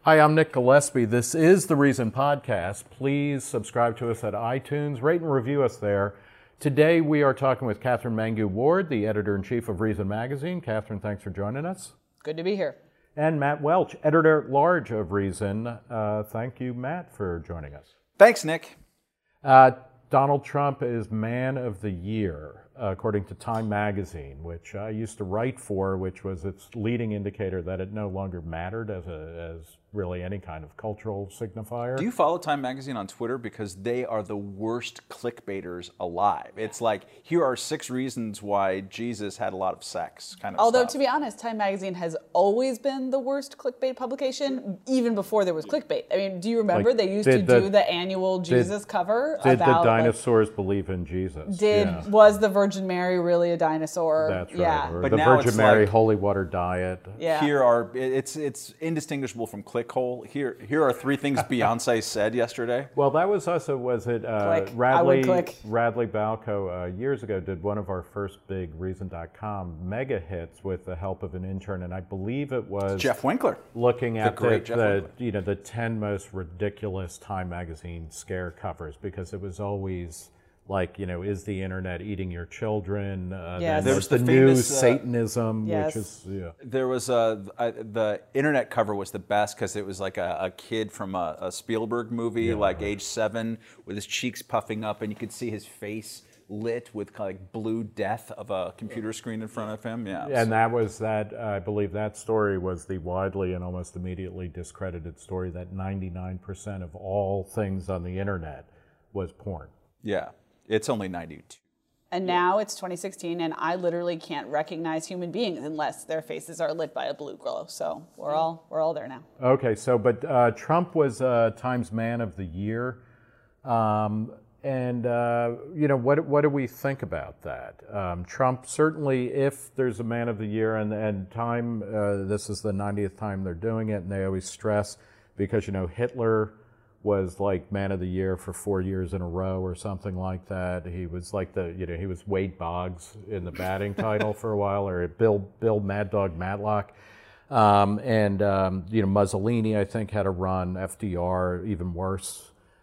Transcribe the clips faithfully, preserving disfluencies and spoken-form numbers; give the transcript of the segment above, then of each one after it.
Hi, I'm Nick Gillespie. This is The Reason Podcast. Please subscribe to us at iTunes. Rate and review us there. Today we are talking with Catherine Mangu-Ward, the editor-in-chief of Reason Magazine. Catherine, thanks for joining us. Good to be here. And Matt Welch, editor-at-large of Reason. Uh, thank you, Matt, for joining us. Thanks, Nick. Uh, Donald Trump is Man of the Year, according to Time Magazine, which I used to write for, which was its leading indicator that it no longer mattered as a as really any kind of cultural signifier. Do you follow Time Magazine on Twitter? Because they are the worst clickbaiters alive. It's like, here are six reasons why Jesus had a lot of sex, kind of Although, stuff. to be honest, Time Magazine has always been the worst clickbait publication, even before there was clickbait. I mean, do you remember Like, they used to the, do the annual Jesus did, cover? Did about, the dinosaurs like, believe in Jesus? Did yeah. Was the Virgin Mary really a dinosaur? That's right. Yeah. Or But the now Virgin it's Mary like, Holy Water Diet. Yeah. Here are, it's it's indistinguishable from Clickhole. Here here are three things Beyonce said yesterday. Well, that was also, was it uh, Click. Radley, I would click. Radley Balco uh, years ago did one of our first big Reason dot com mega hits with the help of an intern, and I believe it was Jeff Winkler. looking at the, great Jeff the Winkler. you know the ten most ridiculous Time Magazine scare covers, because it was always like, you know, is the internet eating your children? Uh, Yes. then There there's was the, the new famous, uh, Satanism, Yes. which is yeah. There was a, a the internet cover was the best because it was like a, a kid from a, a Spielberg movie, Yeah. like age seven, with his cheeks puffing up, and you could see his face lit with kind of like blue death of a computer screen in front of him. Yeah, And that was that, I believe that story was the widely and almost immediately discredited story that ninety-nine percent of all things on the internet was porn. yeah. It's only ninety-two. And now it's twenty sixteen, and I literally can't recognize human beings unless their faces are lit by a blue glow. So we're all we're all there now. Okay, so, but uh, Trump was uh, Times Man of the Year. Um, and, uh, you know, what what do we think about that? Um, Trump, certainly, if there's a Man of the Year, and, and Time, uh, this is the ninetieth time they're doing it, and they always stress, because, you know, Hitler was like Man of the Year for four years in a row or something like that. He was like the, you know, he was Wade Boggs in the batting title for a while, or Bill Bill Mad Dog Matlock. Um, and, um, you know, Mussolini, I think, had a run, F D R, even worse.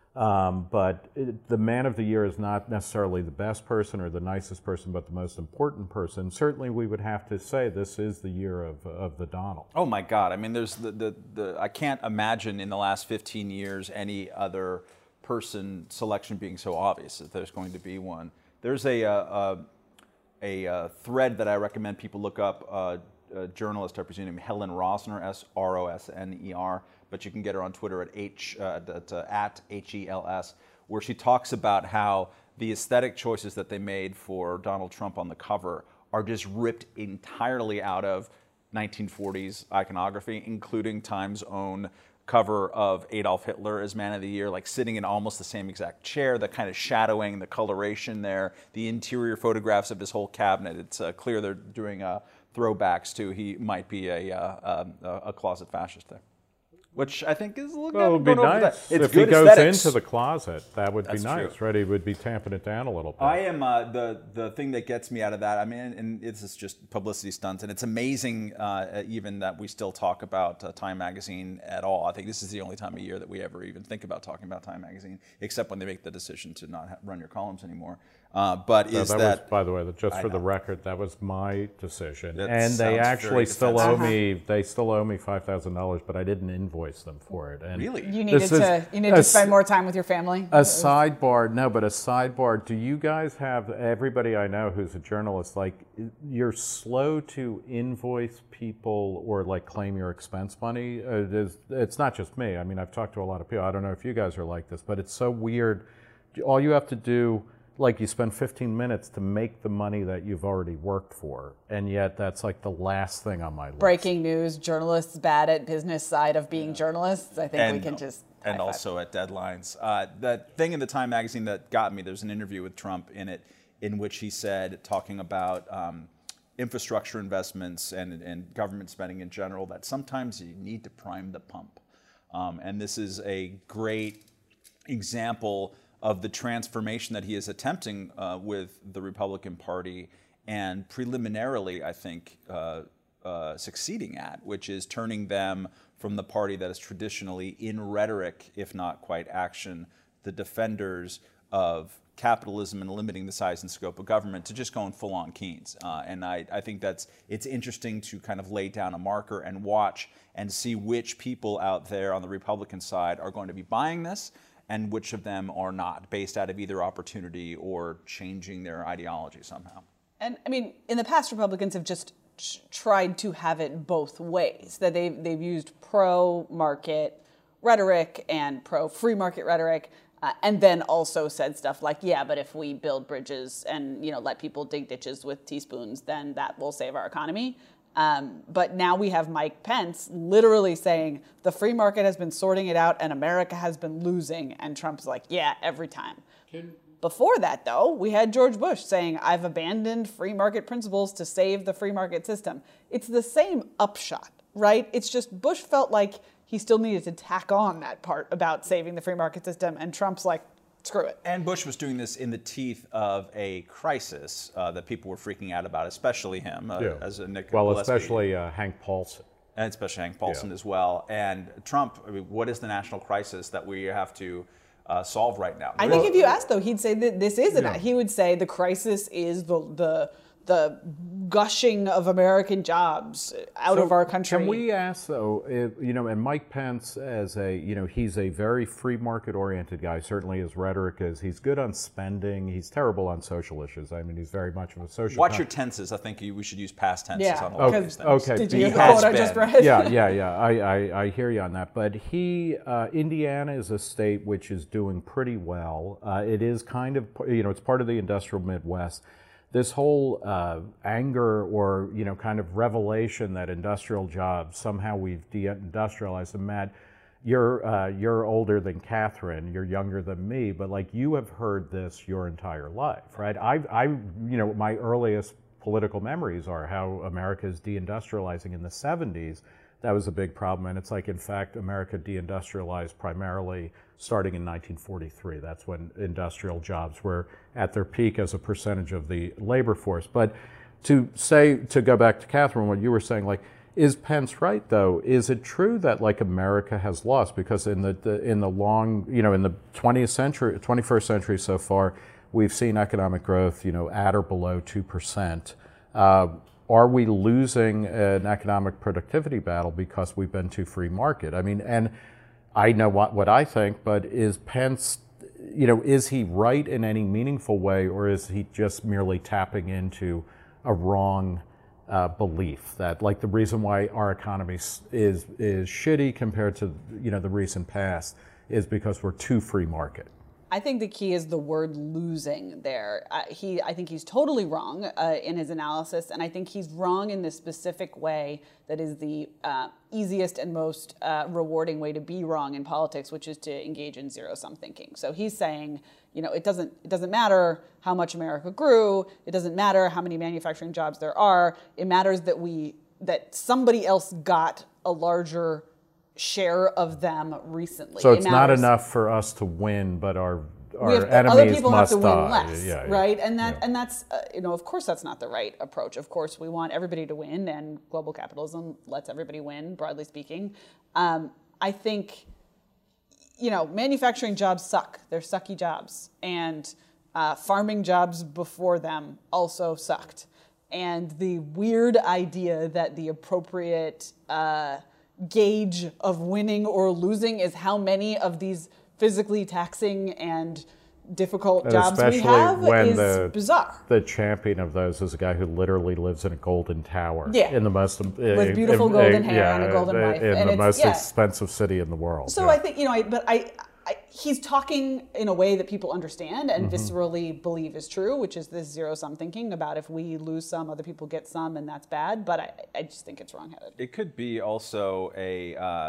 Um, but it, the Man of the Year is not necessarily the best person or the nicest person, but the most important person. Certainly we would have to say this is the year of, of the Donald. Oh my God! I mean, there's the, the the I can't imagine in the last fifteen years any other person selection being so obvious that there's going to be one. There's a uh, a, a thread that I recommend people look up. Uh, a journalist, I presume, Helen Rosner, S R O S N E R, but you can get her on Twitter at H uh, at, uh, at H E L S, where she talks about how the aesthetic choices that they made for Donald Trump on the cover are just ripped entirely out of nineteen forties iconography, including Time's own cover of Adolf Hitler as Man of the Year, like sitting in almost the same exact chair, the kind of shadowing, the coloration there, the interior photographs of his whole cabinet. It's uh, clear they're doing uh, throwbacks to he might be a, uh, uh, a closet fascist there. Which I think is a little Well, it would be going over nice. that. It's If he good goes aesthetics. into the closet, that would That's be nice, true. right? He would be tamping it down a little bit. I am uh, the the thing that gets me out of that. I mean, and it's just- just publicity stunts, and it's amazing uh, even that we still talk about uh, Time Magazine at all. I think this is the only time of year that we ever even think about talking about Time Magazine, except when they make the decision to not ha- run your columns anymore. Uh, but No, is that, that, was, by the way, just I for the know. record, that was my decision, That and they sounds actually very still owe defensive. me. They still owe me five thousand dollars, but I didn't invoice them for it. And Really? You needed this is to you needed a to s- spend more time with your family. A sidebar, no, but a sidebar. Do you guys have, everybody I know who's a journalist, like, you're slow to invoice people or like claim your expense money? Uh, it is, it's not just me. I mean, I've talked to a lot of people. I don't know if you guys are like this, but it's so weird. All you have to do, like, you spend fifteen minutes to make the money that you've already worked for, and yet that's like the last thing on my list. Breaking news: journalists bad at business side of being journalists. I think and, we can just and high five. also at deadlines. Uh, the thing in the Time Magazine that got me, there's an interview with Trump in it, in which he said, talking about um, infrastructure investments and, and government spending in general, that sometimes you need to prime the pump. Um, and this is a great example of the transformation that he is attempting uh, with the Republican Party, and preliminarily, I think, uh, uh, succeeding at, which is turning them from the party that is traditionally, in rhetoric, if not quite action, the defenders of capitalism and limiting the size and scope of government, to just going full on Keynes. Uh, and I, I think that's it's interesting to kind of lay down a marker and watch and see which people out there on the Republican side are going to be buying this and which of them are not, based out of either opportunity or changing their ideology somehow. And I mean, in the past, Republicans have just ch- tried to have it both ways, that they've, they've used pro-market rhetoric and pro-free market rhetoric, uh, and then also said stuff like, yeah, but if we build bridges and, you know, let people dig ditches with teaspoons, then that will save our economy. Um, but now we have Mike Pence literally saying the free market has been sorting it out and America has been losing. And Trump's like, yeah, every time. Can- Before that, though, we had George Bush saying, I've abandoned free market principles to save the free market system. It's the same upshot, right? It's just Bush felt like he still needed to tack on that part about saving the free market system. And Trump's like, screw it. And Bush was doing this in the teeth of a crisis uh, that people were freaking out about, especially him, uh, yeah. as a Nick Well, Gillespie. especially uh, Hank Paulson. And especially Hank Paulson Yeah. as well. And Trump, I mean, what is the national crisis that we have to uh, solve right now? I think if you asked, though, he'd say that this isn't Yeah. it. He would say the crisis is the the the gushing of American jobs out So of our country. Can we ask, though, if, you know, and Mike Pence, as a, you know, he's a very free market oriented guy, certainly his rhetoric is, he's good on spending, he's terrible on social issues. I mean, he's very much of a social... Watch con- your tenses. I think you, we should use past tenses Yeah. on all Okay, these things. okay. Did He you hear the has quote I just been. read? yeah, yeah, yeah. I, I, I hear you on that. But he, uh, Indiana is a state which is doing pretty well. Uh, it is kind of, you know, it's part of the industrial Midwest. This whole uh, anger or, you know, kind of revelation that industrial jobs, somehow we've deindustrialized them. Matt, you're, uh, you're older than Catherine, you're younger than me, but like you have heard this your entire life, right? I, I, you know, my earliest political memories are how America is deindustrializing in the seventies. That was a big problem, and it's like, in fact, America deindustrialized primarily starting in nineteen forty-three. That's when industrial jobs were at their peak as a percentage of the labor force. But to say, to go back to Catherine, what you were saying, like, is Pence right, though? Is it true that, like, America has lost? Because in the, the in the long, you know, in the twentieth century, twenty-first century so far, we've seen economic growth, you know, at or below two percent. Uh, Are we losing an economic productivity battle because we've been too free market? I mean, and I know what, what I think, but is Pence, you know, is he right in any meaningful way, or is he just merely tapping into a wrong uh, belief that, like, the reason why our economy is is shitty compared to, you know, the recent past is because we're too free market? I think the key is the word losing there. Uh, he, I think he's totally wrong uh, in his analysis, and I think he's wrong in the specific way that is the uh, easiest and most uh, rewarding way to be wrong in politics, which is to engage in zero-sum thinking. So he's saying, you know, it doesn't it doesn't matter how much America grew. It doesn't matter how many manufacturing jobs there are. It matters that we that somebody else got a larger share of them recently. So It it's not matters. enough for us to win, but our our We have, enemies other people have must to win die. less, Yeah, yeah, right? And that yeah. and that's uh, you know, of course, that's not the right approach. Of course, we want everybody to win, and global capitalism lets everybody win, broadly speaking. Um, I think, you know, manufacturing jobs suck. They're sucky jobs, and uh, farming jobs before them also sucked. And the weird idea that the appropriate uh, gauge of winning or losing is how many of these physically taxing and difficult And jobs we especially have when is the, bizarre. The champion of those is a guy who literally lives in a golden tower. Yeah. In the most With beautiful golden hair and a golden wife. In And the it's- most yeah. expensive city in the world. So yeah. I think, you know, I, but I, I, he's talking in a way that people understand and Mm-hmm. viscerally believe is true, which is this zero-sum thinking about if we lose some, other people get some, and that's bad. But I, I just think it's wrong-headed. It could be also a uh,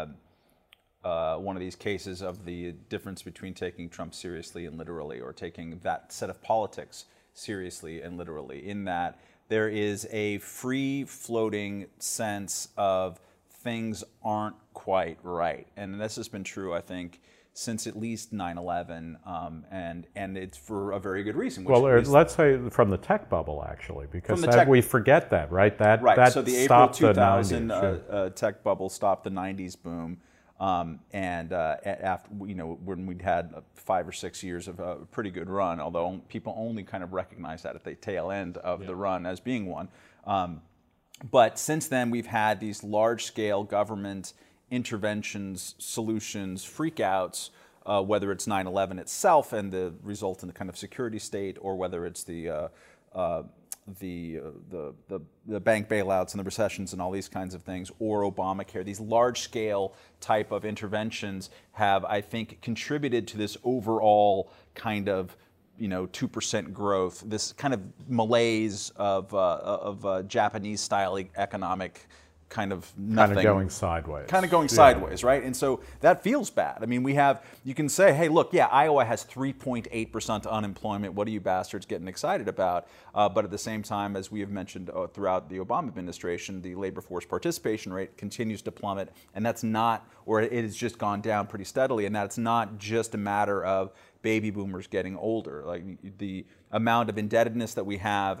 uh, one of these cases of the difference between taking Trump seriously and literally, or taking that set of politics seriously and literally, in that there is a free-floating sense of things aren't quite right. And this has been true, I think, since at least nine eleven, um, and and it's for a very good reason. Which Well, or is, let's say from the tech bubble, actually, because the that, tech- we forget that, right? That right. that So the April stopped the two thousand nineties. uh, uh, tech bubble stopped the nineties boom, um, and uh, a- after you know when we'd had five or six years of a pretty good run, although people only kind of recognize that at the tail end of yeah. the run as being one. Um, but since then, we've had these large-scale government interventions, solutions, freakouts. Uh, whether it's nine eleven itself and the result in the kind of security state, or whether it's the uh, uh, the, uh, the the the bank bailouts and the recessions and all these kinds of things, or Obamacare, these large-scale type of interventions have, I think, contributed to this overall kind of you know two percent growth, this kind of malaise of uh, of uh, Japanese-style economic. Kind of nothing. Kind of going sideways. Kind of going yeah. sideways, right? And so that feels bad. I mean, we have, you can say, hey, look, yeah, Iowa has three point eight percent unemployment. What are you bastards getting excited about? Uh, but at the same time, as we have mentioned uh, throughout the Obama administration, the labor force participation rate continues to plummet. And that's not, or it has just gone down pretty steadily. And that's not just a matter of baby boomers getting older. Like the amount of indebtedness that we have,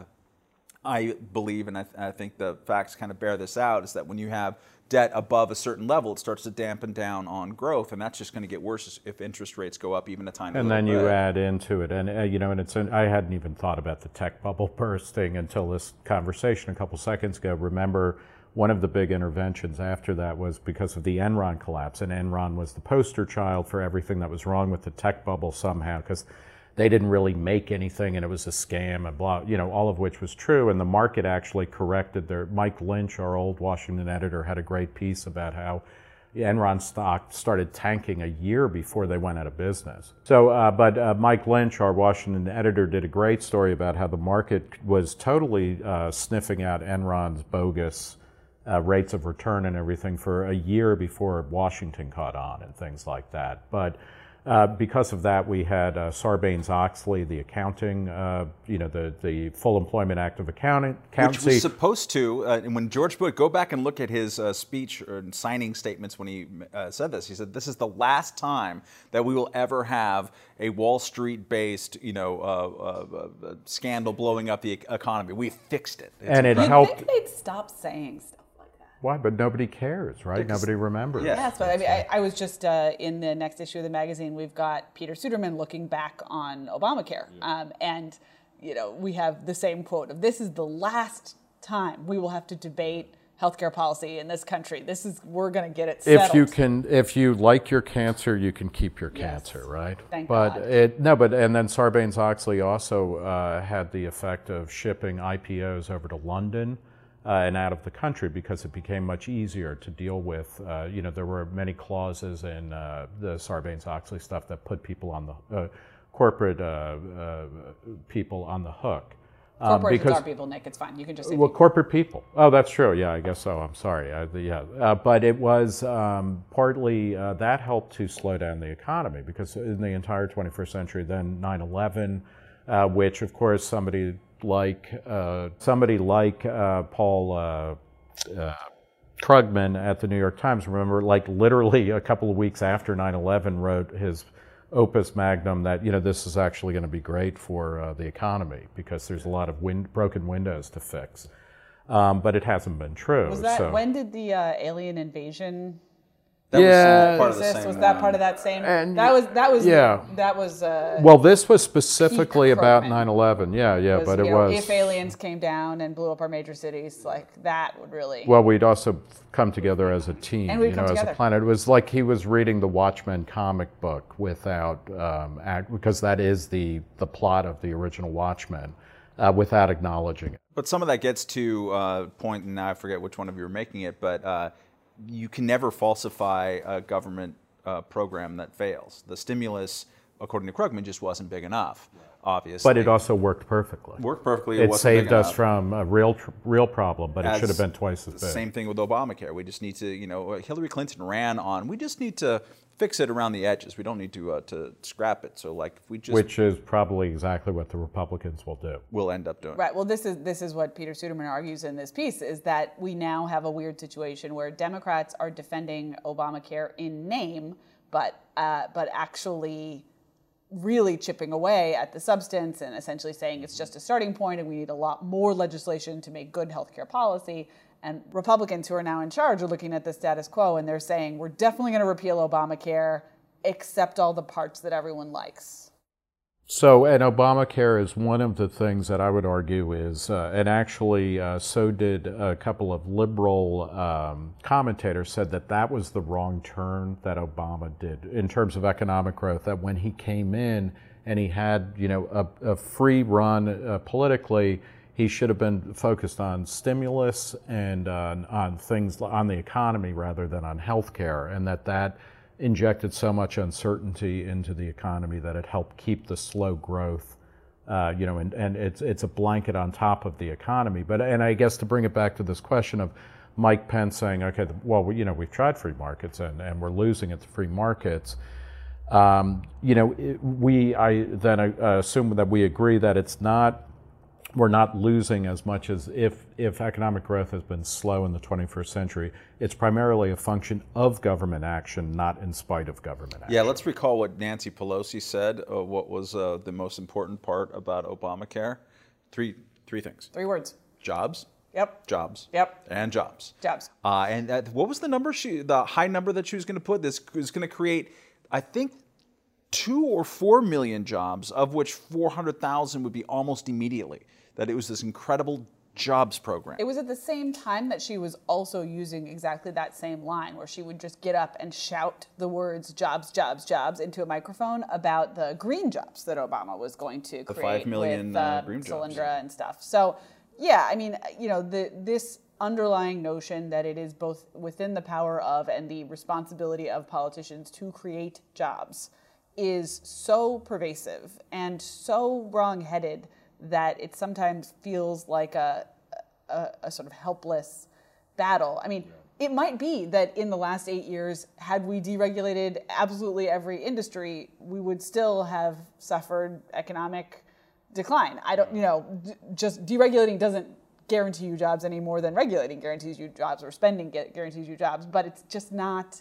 I believe, and I, th- I think the facts kind of bear this out, is that when you have debt above a certain level, it starts to dampen down on growth, and that's just going to get worse if interest rates go up even a tiny and little bit. And then you add into it, and uh, you know, and it's an, I hadn't even thought about the tech bubble bursting until this conversation a couple seconds ago. Remember, one of the big interventions after that was because of the Enron collapse, and Enron was the poster child for everything that was wrong with the tech bubble somehow, because they didn't really make anything and it was a scam and blah, you know, all of which was true. And the market actually corrected their, Mike Lynch, our old Washington editor, had a great piece about how Enron stock started tanking a year before they went out of business. So, uh, but uh, Mike Lynch, our Washington editor, did a great story about how the market was totally uh, sniffing out Enron's bogus uh, rates of return and everything for a year before Washington caught on and things like that. But Uh, because of that, we had uh, Sarbanes-Oxley, the accounting, uh, you know, the, the Full Employment Act of Accounting. Which was supposed to, uh, and when George Bush, go back and look at his uh, speech or signing statements when he uh, said this. He said, this is the last time that we will ever have a Wall Street-based, you know, uh, uh, uh, scandal blowing up the economy. We fixed it. It's and it You'd helped. think they'd stop saying stuff. Why? But nobody cares, right? Because, nobody remembers. Yeah. Yes, but I mean, I, I was just uh, in the next issue of the magazine. We've got Peter Suderman looking back on Obamacare, yeah. um, and you know we have the same quote of "This is the last time we will have to debate healthcare policy in this country. This is we're going to get it settled." If you can, if you like your cancer, you can keep your cancer, yes. right? Thank but God. it no, but and then Sarbanes-Oxley also uh, had the effect of shipping I P Os over to London. Uh, and out of the country because it became much easier to deal with. Uh, you know, there were many clauses in uh, the Sarbanes-Oxley stuff that put people on the uh, corporate uh, uh, people on the hook. Um, Corporations are people, Nick. It's fine. You can just say well, people. corporate people. Oh, that's true. Yeah, I guess so. I'm sorry. I, the, yeah, uh, but it was um, partly uh, that helped to slow down the economy because in the entire twenty-first century, then nine eleven, uh, which of course somebody. Like uh, somebody like uh, Paul uh, uh, Krugman at the New York Times, remember, like literally a couple of weeks after nine eleven, wrote his opus magnum that you know this is actually going to be great for uh, the economy because there's a lot of wind, broken windows to fix. Um, but it hasn't been true. Was that so. when did the uh, alien invasion? That yeah, was part of the Exist? same Was that one. part of that same? And that was that was yeah. that was. Uh, Well, this was specifically Pete about Krugman. nine eleven. Yeah, yeah, was, but it you know, was. if aliens came down and blew up our major cities, like that would really. Well, we'd also come together as a team, And we'd you know, come as together. a planet. It was like he was reading the Watchmen comic book without, um, act, because that is the the plot of the original Watchmen, uh, without acknowledging it. But some of that gets to a point, and now I forget which one of you are making it, but uh, you can never falsify a government uh, program that fails. The stimulus, according to Krugman, just wasn't big enough, obviously. But it also worked perfectly. Worked perfectly. It, It wasn't saved big us enough. from a real tr- real problem, but it As should have been twice as big. Same thing with Obamacare. We just need to, you know, Hillary Clinton ran on, we just need to fix it around the edges. We don't need to uh, to scrap it. So, like, if we just... Which is probably exactly what the Republicans will do. We'll end up doing. Right. Well, this is this is what Peter Suderman argues in this piece: is that we now have a weird situation where Democrats are defending Obamacare in name, but uh, but actually really chipping away at the substance and essentially saying it's just a starting point and we need a lot more legislation to make good healthcare policy. And Republicans who are now in charge are looking at the status quo and they're saying we're definitely going to repeal Obamacare, except all the parts that everyone likes. So, and Obamacare is one of the things that I would argue is, uh, and actually uh, so did a couple of liberal um, commentators said that that was the wrong turn that Obama did in terms of economic growth, that when he came in and he had, you know, a, a free run uh, politically, he should have been focused on stimulus and uh, on things, on the economy rather than on healthcare, and that that injected so much uncertainty into the economy that it helped keep the slow growth, uh, you know, and, and it's it's a blanket on top of the economy. But and I guess to bring it back to this question of Mike Pence saying, okay, well, we, you know, we've tried free markets and, and we're losing at the free markets. Um, you know, it, we I then uh, assume that we agree that it's not. We're not losing as much as if, if economic growth has been slow in the twenty-first century. It's primarily a function of government action, not in spite of government action. Yeah, let's recall what Nancy Pelosi said, uh, what was uh, the most important part about Obamacare. Three, three things. Three words. Jobs. Yep. Jobs. Yep. And jobs. Jobs. Uh, and that, what was the number, she, the high number that she was going to put? This is going to create, I think, two or four million jobs, of which four hundred thousand would be almost immediately. That it was this incredible jobs program. It was at the same time that she was also using exactly that same line where she would just get up and shout the words jobs, jobs, jobs into a microphone about the green jobs that Obama was going to the create five million with uh, uh, green jobs. Solyndra and stuff. So, yeah, I mean, you know, the this underlying notion that it is both within the power of and the responsibility of politicians to create jobs is so pervasive and so wrong-headed that it sometimes feels like a, a, a sort of helpless battle. I mean, yeah. It might be that in the last eight years, had we deregulated absolutely every industry, we would still have suffered economic decline. I don't, you know, d- just deregulating doesn't guarantee you jobs any more than regulating guarantees you jobs or spending guarantees you jobs, but it's just not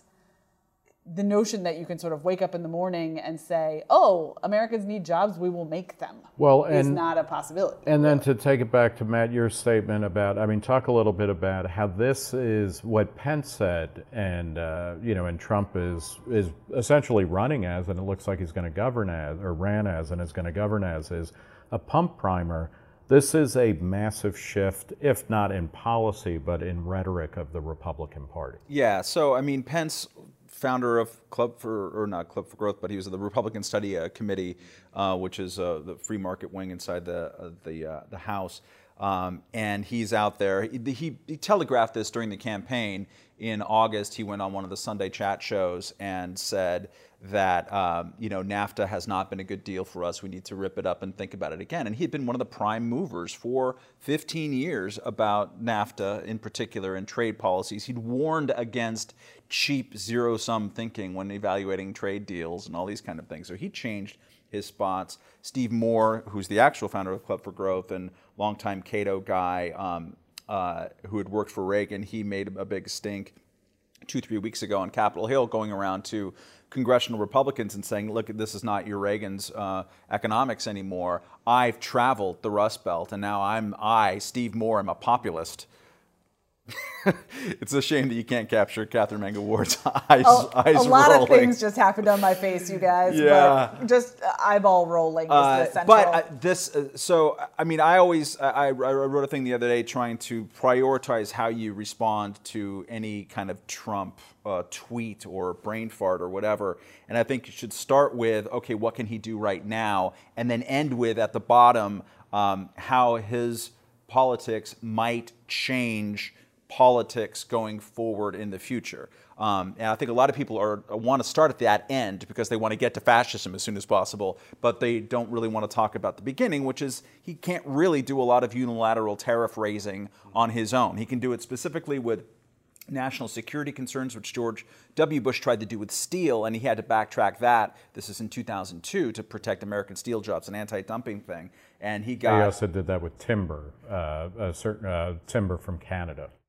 the notion that you can sort of wake up in the morning and say, oh, Americans need jobs, we will make them, well, and, is not a possibility. And then to take it back to Matt, your statement about, I mean, talk a little bit about how this is what Pence said and, uh, you know, and Trump is is essentially running as, and it looks like he's going to govern as, or ran as, and is going to govern as, is a pump primer. This is a massive shift, if not in policy, but in rhetoric of the Republican Party. Yeah, so, I mean, Pence, founder of Club for, or not Club for Growth, but he was the Republican Study uh, Committee, uh, which is uh, the free market wing inside the uh, the uh, the House, um, and he's out there. He, he, he telegraphed this during the campaign. In August, he went on one of the Sunday chat shows and said that um, you know NAFTA has not been a good deal for us. We need to rip it up and think about it again. And he had been one of the prime movers for fifteen years about NAFTA in particular and trade policies. He'd warned against cheap zero-sum thinking when evaluating trade deals and all these kind of things. So he changed his spots. Steve Moore, who's the actual founder of Club for Growth and longtime Cato guy, um, uh, who had worked for Reagan, he made a big stink two, three weeks ago on Capitol Hill, going around to congressional Republicans and saying, look, this is not your Reagan's uh, economics anymore. I've traveled the Rust Belt, and now I'm, I, Steve Moore, am a populist. It's a shame that you can't capture Catherine Mangu Ward's eyes, oh, eyes A lot rolling. of things just happened on my face, you guys. Yeah. But just eyeball rolling is Uh, the central. but uh, this, uh, so I mean, I always, I, I wrote a thing the other day trying to prioritize how you respond to any kind of Trump uh, tweet or brain fart or whatever. And I think you should start with, okay, what can he do right now? And then end with, at the bottom, um, how his politics might change politics going forward in the future. Um, and I think a lot of people are want to start at that end because they want to get to fascism as soon as possible, but they don't really want to talk about the beginning, which is he can't really do a lot of unilateral tariff raising on his own. He can do it specifically with national security concerns, which George W. Bush tried to do with steel, and he had to backtrack that. This is in two thousand two to protect American steel jobs, an anti-dumping thing. And he got... He also did that with timber, uh, a certain uh, timber from Canada.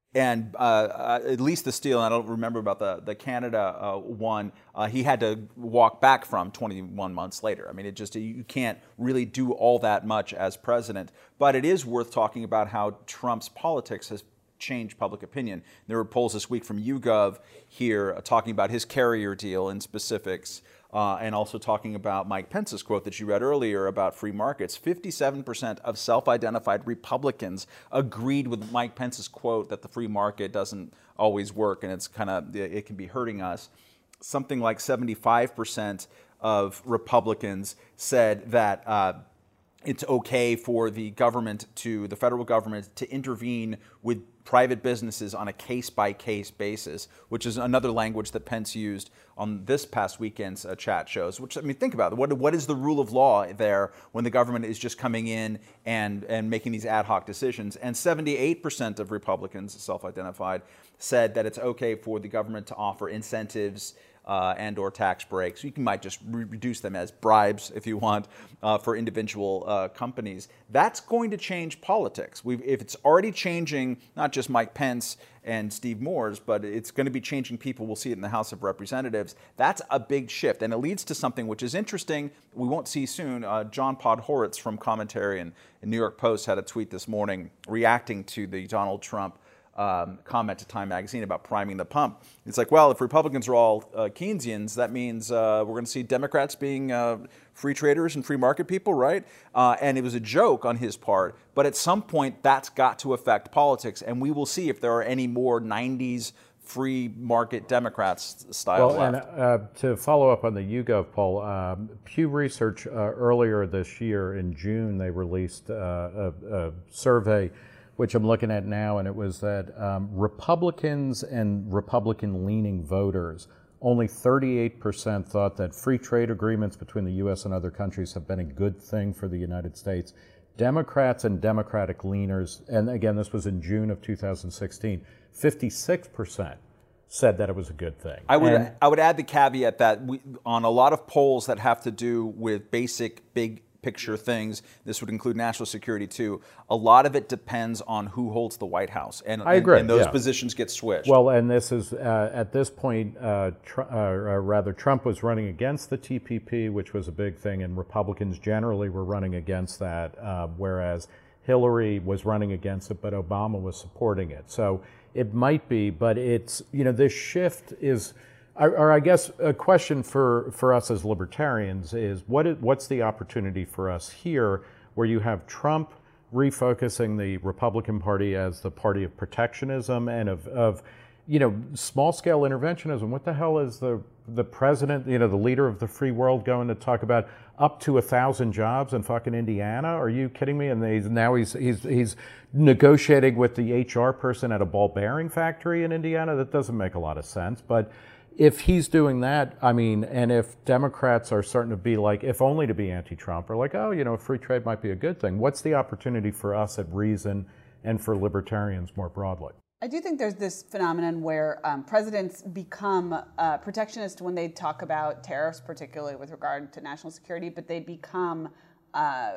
And uh, uh, at least the steel, and I don't remember about the, the Canada uh, one, uh, he had to walk back from twenty-one months later. I mean, it just, you can't really do all that much as president. But it is worth talking about how Trump's politics has changed public opinion. There were polls this week from YouGov here uh, talking about his carrier deal in specifics. Uh, and also talking about Mike Pence's quote that you read earlier about free markets. fifty-seven percent of self-identified Republicans agreed with Mike Pence's quote that the free market doesn't always work and it's kind of, it can be hurting us. Something like seventy-five percent of Republicans said that uh, it's okay for the government to, the federal government to intervene with private businesses on a case-by-case basis, which is another language that Pence used on this past weekend's uh, chat shows. Which, I mean, think about it. What, what is the rule of law there when the government is just coming in and, and making these ad hoc decisions? And seventy-eight percent of Republicans, self-identified, said that it's okay for the government to offer incentives Uh, and or tax breaks. You can, might just re reduce them as bribes if you want uh, for individual uh, companies. That's going to change politics. We've, if it's already changing not just Mike Pence and Steve Moore's, but it's going to be changing people. We'll see it in the House of Representatives. That's a big shift, and it leads to something which is interesting. We won't see soon. Uh, John Podhoretz from Commentary and, and New York Post had a tweet this morning reacting to the Donald Trump Um, comment to Time Magazine about priming the pump. It's like, well, if Republicans are all uh, Keynesians, that means uh, we're going to see Democrats being uh, free traders and free market people, right? Uh, and it was a joke on his part, but at some point that's got to affect politics, and we will see if there are any more nineties free market Democrats style well, left. And uh, to follow up on the YouGov poll, um, Pew Research uh, earlier this year in June, they released uh, a, a survey which I'm looking at now, and it was that um, Republicans and Republican-leaning voters, only thirty-eight percent thought that free trade agreements between the U S and other countries have been a good thing for the United States. Democrats and Democratic leaners, and again, this was in June of two thousand sixteen, fifty-six percent said that it was a good thing. I would and, I would add the caveat that we, on a lot of polls that have to do with basic, big picture things, this would include national security too, a lot of it depends on who holds the White House. And, I agree, and, and those yeah. positions get switched. Well, and this is, uh, at this point, uh, tr uh, rather, Trump was running against the T P P, which was a big thing, and Republicans generally were running against that, uh, whereas Hillary was running against it, but Obama was supporting it. So it might be, but it's, you know, this shift is, or I guess a question for, for us as libertarians is, what is, what's the opportunity for us here where you have Trump refocusing the Republican Party as the party of protectionism and of, of you know, small-scale interventionism? What the hell is the, the president, you know, the leader of the free world going to talk about up to a thousand jobs in fucking Indiana? Are you kidding me? And he's, now he's, he's, he's negotiating with the H R person at a ball bearing factory in Indiana? That doesn't make a lot of sense, but if he's doing that, I mean, and if Democrats are starting to be like, if only to be anti-Trump, or like, oh, you know, free trade might be a good thing, what's the opportunity for us at Reason and for libertarians more broadly? I do think there's this phenomenon where um, presidents become uh, protectionist when they talk about tariffs, particularly with regard to national security, but they become, uh,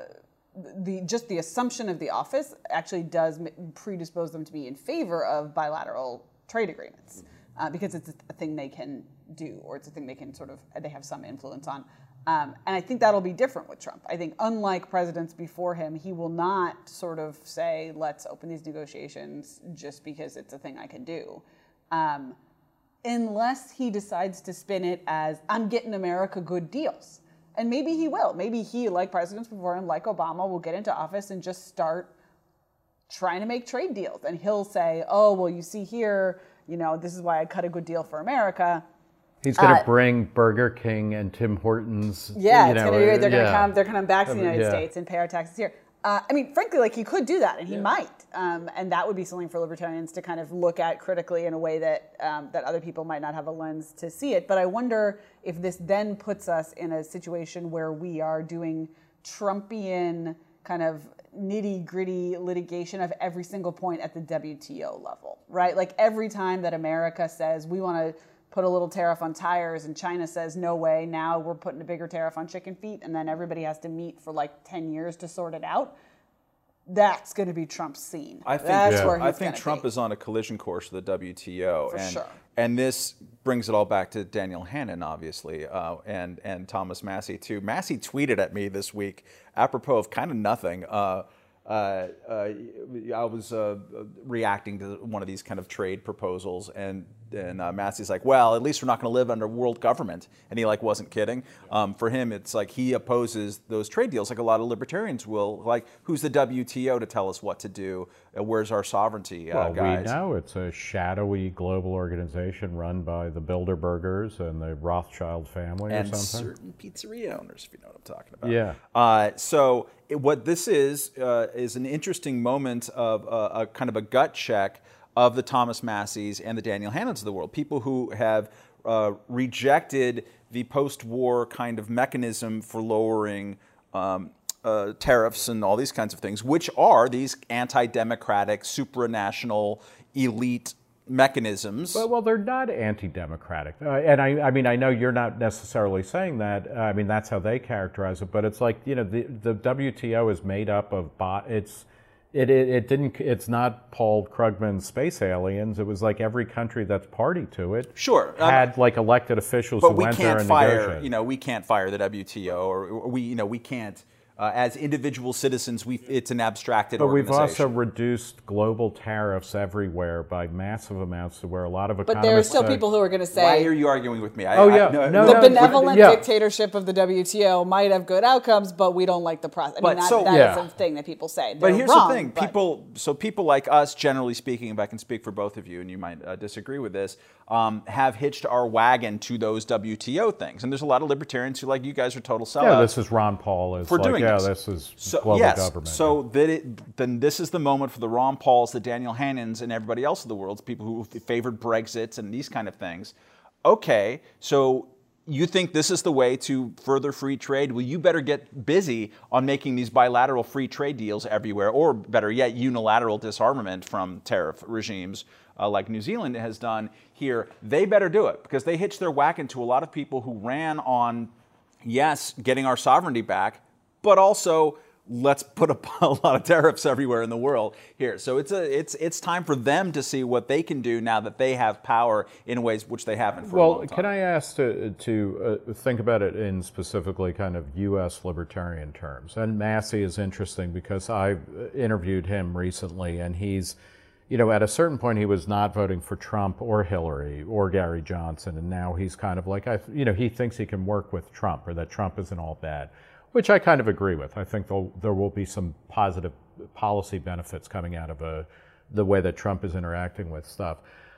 the just the assumption of the office actually does predispose them to be in favor of bilateral trade agreements. Uh, because it's a thing they can do, or it's a thing they can sort of, they have some influence on. Um, and I think that'll be different with Trump. I think unlike presidents before him, he will not sort of say, let's open these negotiations just because it's a thing I can do. Um, unless he decides to spin it as, I'm getting America good deals. And maybe he will. Maybe he, like presidents before him, like Obama, will get into office and just start trying to make trade deals. And he'll say, oh, well, you see here, you know, this is why I cut a good deal for America. He's going to uh, bring Burger King and Tim Hortons. Yeah, you it's know, gonna be, they're going to yeah. come. They're coming back to the United yeah. States and pay our taxes here. Uh, I mean, frankly, like he could do that, and he yeah. might, um, and that would be something for libertarians to kind of look at critically in a way that um, that other people might not have a lens to see it. But I wonder if this then puts us in a situation where we are doing Trumpian kind of nitty-gritty litigation of every single point at the W T O level, right? Like every time that America says we want to put a little tariff on tires and China says no way, now we're putting a bigger tariff on chicken feet, and then everybody has to meet for like ten years to sort it out. that's going to be Trump's scene. I think, that's yeah. where he's I think gonna Trump be. is on a collision course with the W T O. For and, sure. And this brings it all back to Daniel Hannan, obviously, uh, and, and Thomas Massie, too. Massie tweeted at me this week, apropos of kind of nothing. Uh, uh, uh, I was uh, reacting to one of these kind of trade proposals, and and uh, Massey's like, well, at least we're not going to live under world government. And he like wasn't kidding. Um, for him, it's like he opposes those trade deals like a lot of libertarians will. Like, who's the W T O to tell us what to do? Uh, where's our sovereignty, uh, Well, guys? we know it's a shadowy global organization run by the Bilderbergers and the Rothschild family and or something. certain pizzeria owners, if you know what I'm talking about. Yeah. Uh, so it, what this is uh, is an interesting moment of uh, a kind of a gut check of the Thomas Masseys and the Daniel Hannans of the world, people who have uh, rejected the post-war kind of mechanism for lowering um, uh, tariffs and all these kinds of things, which are these anti-democratic, supranational, elite mechanisms. Well, well, they're not anti-democratic, uh, and I, I mean, I know you're not necessarily saying that. Uh, I mean, that's how they characterize it. But it's like, you know, the the W T O is made up of bot. It's it, it it didn't. It's not Paul Krugman's space aliens. It was like every country that's party to it. Sure, had um, like elected officials but who we went there can't and fire. negotiated. You know, we can't fire the W T O, or, or we, you know, we can't. Uh, as individual citizens, we it's an abstracted But we've organization. also reduced global tariffs everywhere by massive amounts to where a lot of But economists there are still say- people who are going to say Why are you arguing with me? I, Oh, I- yeah. no, No, the no, benevolent yeah. dictatorship of the W T O might have good outcomes, but we don't like the process. I But mean, that, so- that is Yeah. a thing that people say. But They're here's wrong, the thing: but- people, so people like us, generally speaking, if I can speak for both of you, and you might uh, disagree with this, um, have hitched our wagon to those W T O things. And there's a lot of libertarians who, like you guys, are total sellouts. Yeah, this is Ron Paul. Is for like, doing yeah, this. this is So, global yes, government. So that it, then this is the moment for the Ron Pauls, the Daniel Hannans, and everybody else in the world, people who favored Brexit and these kind of things. Okay, so you think this is the way to further free trade? Well, you better get busy on making these bilateral free trade deals everywhere, or better yet, unilateral disarmament from tariff regimes uh, like New Zealand has done here. They better do it, because they hitched their wagon to a lot of people who ran on, yes, getting our sovereignty back, but also let's put a, a lot of tariffs everywhere in the world here. So it's a it's it's time for them to see what they can do now that they have power in ways which they haven't for a Well, long time. can I ask to, to uh, think about it in specifically kind of U S libertarian terms? And Massey is interesting because I interviewed him recently, and he's, you know, at a certain point he was not voting for Trump or Hillary or Gary Johnson, and now he's kind of like, I, you know, he thinks he can work with Trump, or that Trump isn't all bad, which I kind of agree with. I think there will be some positive policy benefits coming out of a, the way that Trump is interacting with stuff.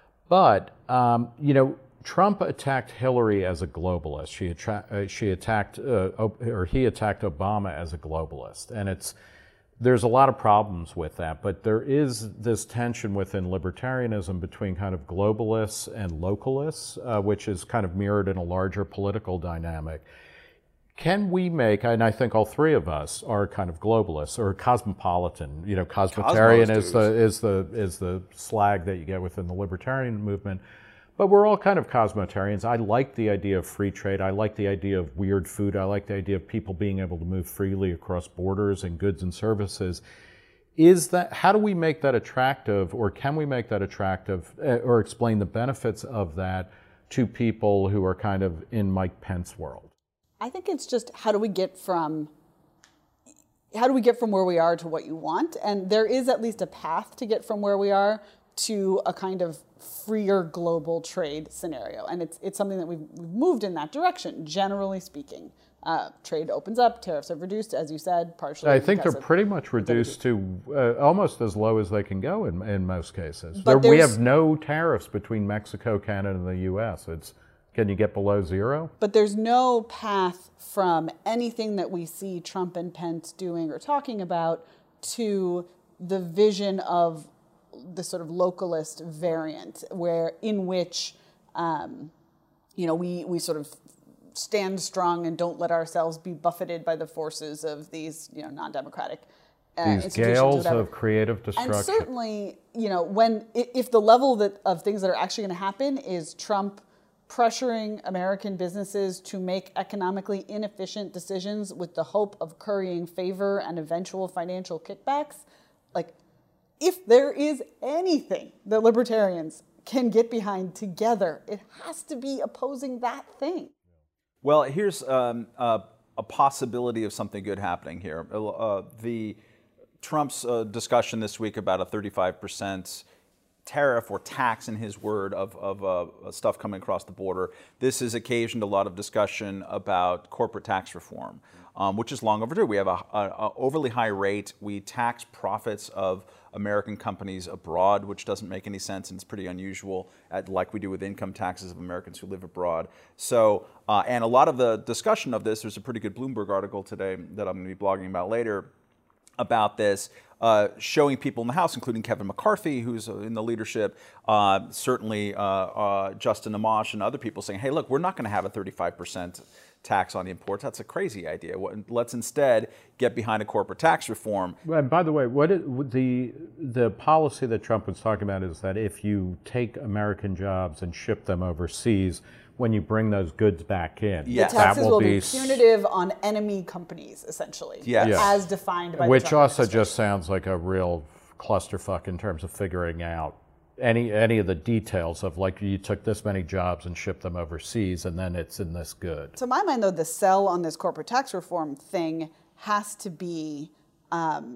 But, um, you know, Trump attacked Hillary as a globalist. She, attra- uh, she attacked, uh, or he attacked Obama as a globalist. And it's, there's a lot of problems with that, but there is this tension within libertarianism between kind of globalists and localists, uh, which is kind of mirrored in a larger political dynamic. Can we make, and I think all three of us are kind of globalists or cosmopolitan, you know, cosmotarian Cosmos is the, is the is the slag that you get within the libertarian movement. But we're all kind of cosmotarians. I like the idea of free trade. I like the idea of weird food. I like the idea of people being able to move freely across borders and goods and services. Is that, how do we make that attractive, or can we make that attractive, or explain the benefits of that to people who are kind of in Mike Pence world? I think it's just, how do we get from how do we get from where we are to what you want? And there is at least a path to get from where we are to a kind of freer global trade scenario. And it's it's something that we've, we've moved in that direction, generally speaking. Uh, trade opens up, tariffs have reduced, as you said, partially. I think they're because of- pretty much reduced to uh, almost as low as they can go in, in most cases. But There, we there's- have no tariffs between Mexico, Canada, and the U S. It's, can you get below zero? But there's no path from anything that we see Trump and Pence doing or talking about to the vision of the sort of localist variant, where in which um, you know we we sort of stand strong and don't let ourselves be buffeted by the forces of these you know non-democratic uh, These institutions or gales whatever. of creative destruction. And certainly, you know, when if the level that of things that are actually going to happen is Trump pressuring American businesses to make economically inefficient decisions with the hope of currying favor and eventual financial kickbacks, like, if there is anything that libertarians can get behind together, it has to be opposing that thing. Well, here's um, uh, a possibility of something good happening here. Uh, the Trump's uh, discussion this week about a thirty-five percent tariff or tax, in his word, of, of uh, stuff coming across the border. This has occasioned a lot of discussion about corporate tax reform, um, which is long overdue. We have a, a, a overly high rate. We tax profits of American companies abroad, which doesn't make any sense, and it's pretty unusual, at, like we do with income taxes of Americans who live abroad. So, uh, and a lot of the discussion of this, there's a pretty good Bloomberg article today that I'm going to be blogging about later, about this, uh, showing people in the House, including Kevin McCarthy, who's in the leadership, uh, certainly uh, uh, Justin Amash and other people saying, hey, look, we're not going to have a thirty-five percent tax on imports. That's a crazy idea. Let's instead get behind a corporate tax reform. And by the way, what is, the the policy that Trump was talking about is that if you take American jobs and ship them overseas, when you bring those goods back in, yes. the taxes that will, will be, be punitive on enemy companies, essentially, yes. Yes. as defined by which the Trump also just sounds like a real clusterfuck in terms of figuring out any any of the details of, like, you took this many jobs and shipped them overseas and then it's in this good. To my mind, though, the sell on this corporate tax reform thing has to be um,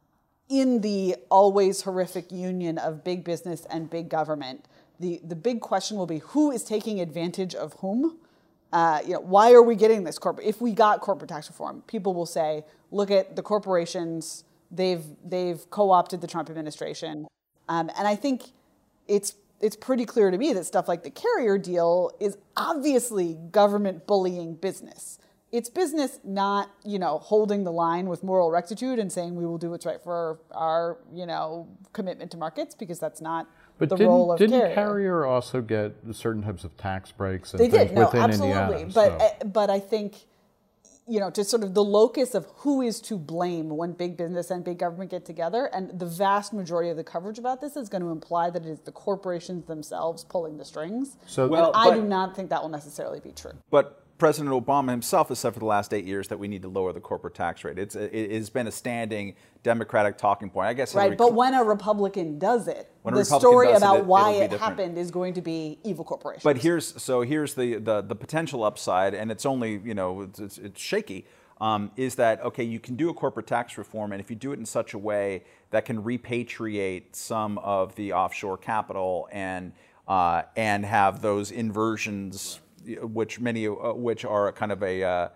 in the always horrific union of big business and big government. The, the big question will be, who is taking advantage of whom? Uh, you know, why are we getting this corporate? If we got corporate tax reform, people will say, look at the corporations, they've they've co-opted the Trump administration. Um, and I think it's it's pretty clear to me that stuff like the carrier deal is obviously government bullying business. It's business not, you know, holding the line with moral rectitude and saying we will do what's right for our, you know, commitment to markets, because that's not But the didn't, role of didn't carrier. Carrier also get certain types of tax breaks and They things did, no, within absolutely. Indiana? But so. uh, but I think, you know, to sort of the locus of who is to blame when big business and big government get together, and the vast majority of the coverage about this is going to imply that it is the corporations themselves pulling the strings. So, well, I but, do not think that will necessarily be true. But President Obama himself has said for the last eight years that we need to lower the corporate tax rate. It's it has been a standing Democratic talking point. I guess. Right, Hillary but Cl- when a Republican does it, When a the Republican story does it, about it- why it'll be it different. happened is going to be evil corporations. But here's so here's the, the the potential upside, and it's only, you know, it's, it's, it's shaky. Um, is that, okay, you can do a corporate tax reform, and if you do it in such a way that can repatriate some of the offshore capital and uh, and have those inversions, which many uh, which are kind of a uh,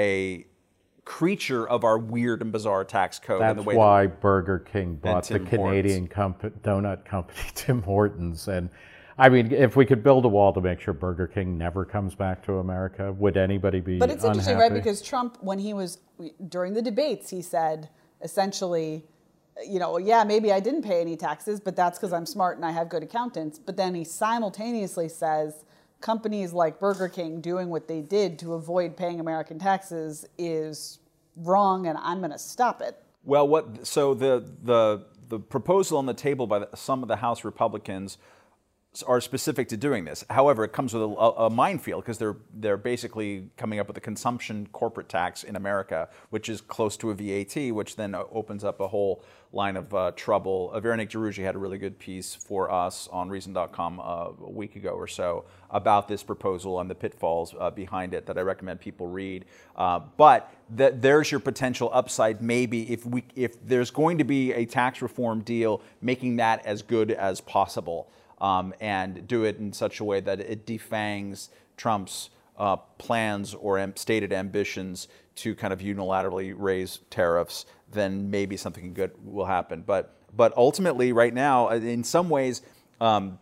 a creature of our weird and bizarre tax code. that's in the way why that, Burger King bought the Tim Canadian comp- donut company Tim Hortons. And I mean, if we could build a wall to make sure Burger King never comes back to America, would anybody be But it's interesting, unhappy? right? Because Trump, when he was, during the debates, he said, essentially, you know, yeah, maybe I didn't pay any taxes, but that's because I'm smart and I have good accountants. But then he simultaneously says, companies like Burger King doing what they did to avoid paying American taxes is wrong, and I'm going to stop it. well, what so the the the proposal on the table by the, some of the House Republicans are specific to doing this. However, it comes with a, a minefield, because they're they're basically coming up with a consumption corporate tax in America, which is close to a V A T, which then opens up a whole line of uh, trouble. Uh, Veronique Girougi had a really good piece for us on Reason dot com uh, a week ago or so about this proposal and the pitfalls uh, behind it that I recommend people read. Uh, but th- there's your potential upside, maybe, if we if there's going to be a tax reform deal, making that as good as possible. Um, and do it in such a way that it defangs Trump's uh, plans or am- stated ambitions to kind of unilaterally raise tariffs, then maybe something good will happen. But but ultimately, right now, in some ways, um,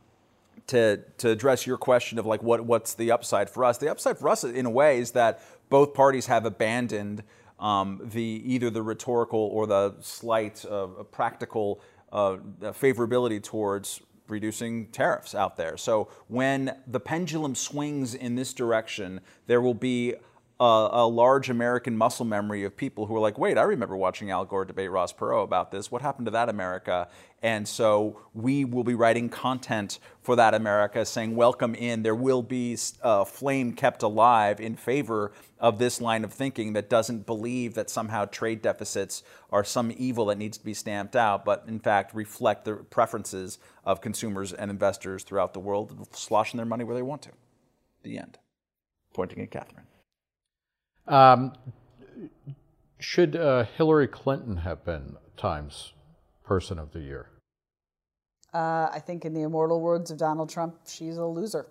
to to address your question of like what what's the upside for us, the upside for us, in a way, is that both parties have abandoned um, the either the rhetorical or the slight uh, practical uh, favorability towards reducing tariffs out there. So when the pendulum swings in this direction, there will be a, a large American muscle memory of people who are like, wait, I remember watching Al Gore debate Ross Perot about this. What happened to that America? And so we will be writing content for that America saying, welcome in. There will be a flame kept alive in favor of this line of thinking that doesn't believe that somehow trade deficits are some evil that needs to be stamped out, but in fact reflect the preferences of consumers and investors throughout the world, sloshing their money where they want to. The end. Pointing at Catherine. Um, should uh, Hillary Clinton have been Times Person of the Year? Uh, I think in the immortal words of Donald Trump, she's a loser.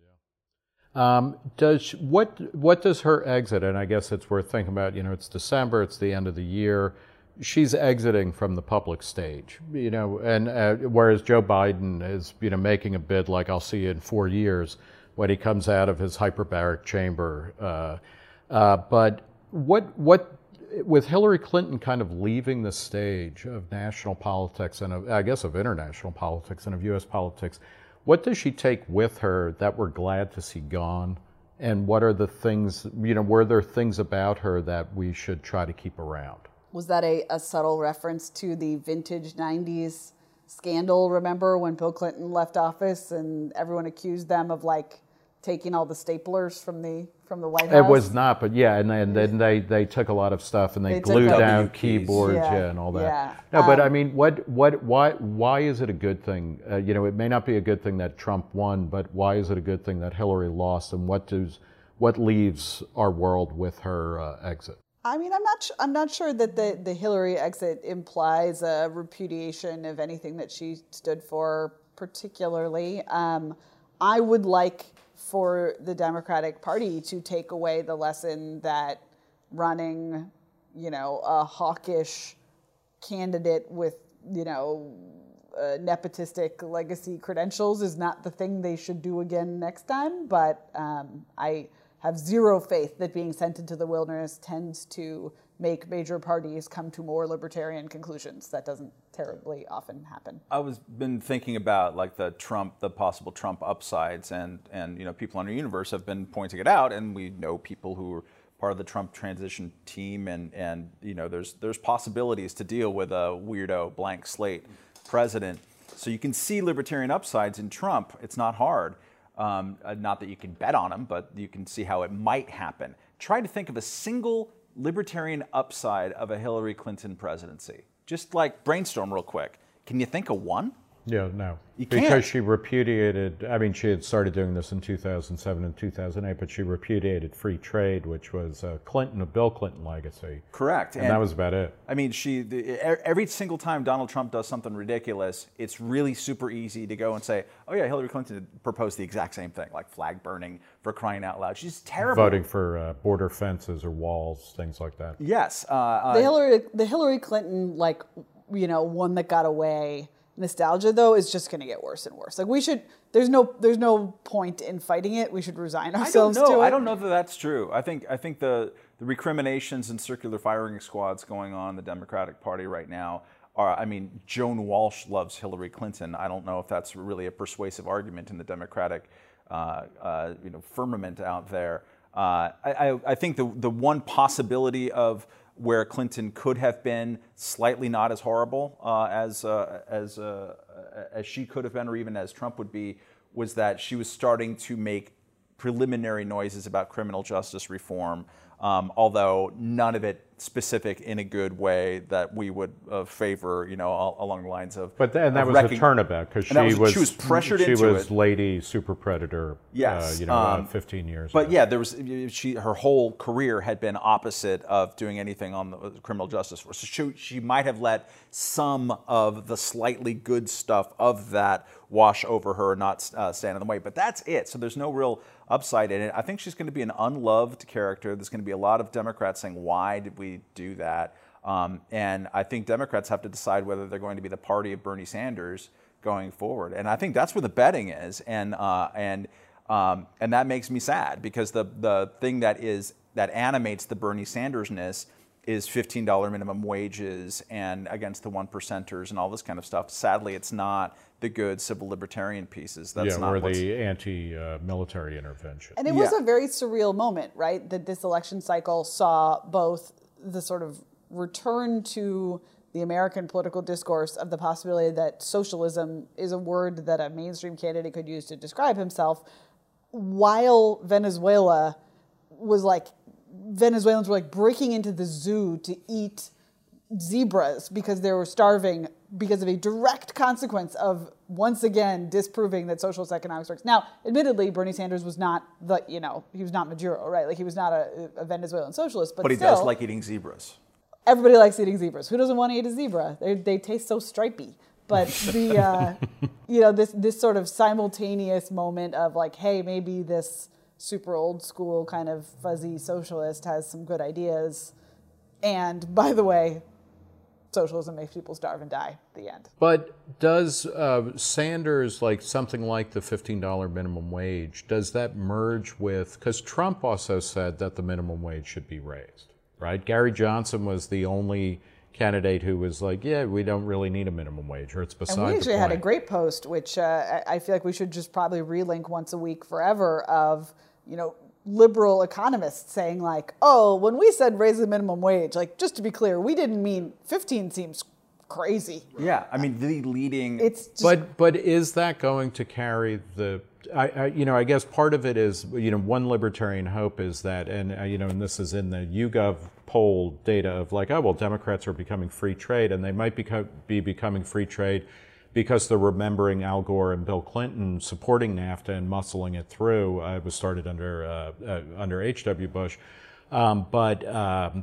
Yeah. Um, does what what does her exit? And I guess it's worth thinking about. You know, it's December. It's the end of the year. She's exiting from the public stage. You know, and uh, whereas Joe Biden is, you know, making a bid like I'll see you in four years when he comes out of his hyperbaric chamber. Uh, Uh, but what what with Hillary Clinton kind of leaving the stage of national politics and of, I guess of international politics and of U S politics, what does she take with her that we're glad to see gone? And what are the things, you know, were there things about her that we should try to keep around? Was that a, a subtle reference to the vintage nineties scandal? Remember when Bill Clinton left office and everyone accused them of like taking all the staplers from the from the White House? It was not, but yeah, and then, then they, they took a lot of stuff and they, They took glued out- down W Ps. keyboards, Yeah, yeah, and all that. yeah. No, but I Um, mean, what what why why is it a good thing? Uh, you know, it may not be a good thing that Trump won, but why is it a good thing that Hillary lost? And what does what leaves our world with her uh, exit? I mean, I'm not. Sh- I'm not sure that the the Hillary exit implies a repudiation of anything that she stood for, particularly. Um, I would like for the Democratic Party to take away the lesson that running, you know, a hawkish candidate with, you know, uh, nepotistic legacy credentials is not the thing they should do again next time. But um, I have zero faith that being sent into the wilderness tends to make major parties come to more libertarian conclusions. That doesn't terribly often happen. I was been thinking about like the Trump, the possible Trump upsides, and and you know people in our universe have been pointing it out, and we know people who are part of the Trump transition team, and and you know there's there's possibilities to deal with a weirdo blank slate president. So you can see libertarian upsides in Trump. It's not hard. Um, uh, not that you can bet on him, but you can see how it might happen. Try to think of a single libertarian upside of a Hillary Clinton presidency. Just like brainstorm real quick. Can you think of one? Yeah, no. You because can't. she repudiated, I mean, she had started doing this in two thousand seven and two thousand eight, but she repudiated free trade, which was a Clinton, a Bill Clinton legacy. Correct. And, and that was about it. I mean, she the, every single time Donald Trump does something ridiculous, it's really super easy to go and say, oh yeah, Hillary Clinton proposed the exact same thing, like flag burning, for crying out loud. She's terrible. Voting for uh, border fences or walls, things like that. Yes. Uh, uh, The Hillary, the Hillary Clinton, like, you know, one that got away nostalgia, though, is just going to get worse and worse. Like, we should, there's no there's no point in fighting it. We should resign ourselves I don't know. to it. I don't know that that's true. I think I think the, the recriminations and circular firing squads going on in the Democratic Party right now are, I mean, Joan Walsh loves Hillary Clinton. I don't know if that's really a persuasive argument in the Democratic uh, uh, you know, firmament out there. Uh, I, I, I think the, the one possibility of where Clinton could have been slightly not as horrible uh, as uh, as uh, as she could have been, or even as Trump would be, was that she was starting to make preliminary noises about criminal justice reform, um, although none of it specific in a good way that we would uh, favor, you know, all, along the lines of. But then that of was wrecking- a turnabout because she was- was she was pressured she into was it. lady super predator. Yes, uh, you know, um, uh, fifteen years. But ago. yeah, there was she. Her whole career had been opposite of doing anything on the criminal justice force. So she, she might have let some of the slightly good stuff of that wash over her, not uh, stand in the way. But that's it. So there's no real upside in it. I think she's going to be an unloved character. There's going to be a lot of Democrats saying, "Why did we do that?" Um, and I think Democrats have to decide whether they're going to be the party of Bernie Sanders going forward. And I think that's where the betting is. And uh, and um, and that makes me sad because the the thing that is that animates the Bernie Sandersness is fifteen dollars minimum wages and against the one percenters and all this kind of stuff. Sadly, it's not the good civil libertarian pieces. That's yeah, not or what's... the anti-military intervention. And it was Yeah. a very surreal moment, right? That this election cycle saw both the sort of return to the American political discourse of the possibility that socialism is a word that a mainstream candidate could use to describe himself, while Venezuela was like, Venezuelans were like breaking into the zoo to eat zebras because they were starving because of a direct consequence of once again disproving that socialist economics works. Now, admittedly, Bernie Sanders was not the, you know, he was not Maduro, right? Like he was not a, a Venezuelan socialist, but, But he still, does like eating zebras. Everybody likes eating zebras. Who doesn't want to eat a zebra? They, they taste so stripy. But the, uh, you know, this this sort of simultaneous moment of like, hey, maybe this super old school kind of fuzzy socialist has some good ideas, and by the way, socialism makes people starve and die. The end. But does uh, Sanders, like something like the fifteen dollars minimum wage, does that merge with, because Trump also said that the minimum wage should be raised, right? Gary Johnson was the only candidate who was like, yeah, we don't really need a minimum wage, or it's beside the point. And we actually had a great post, which uh, I feel like we should just probably relink once a week forever, of, you know, liberal economists saying like, oh, when we said raise the minimum wage, like, just to be clear, we didn't mean fifteen seems crazy. Yeah, I mean, the leading... It's just, But but is that going to carry the? I, I you know I guess part of it is, you know, one libertarian hope is that, and uh, you know, and this is in the YouGov poll data of like, oh well, Democrats are becoming free trade, and they might beco- be becoming free trade because they're remembering Al Gore and Bill Clinton supporting NAFTA and muscling it through. Uh, it was started under uh, uh, under H W Bush, um, but um,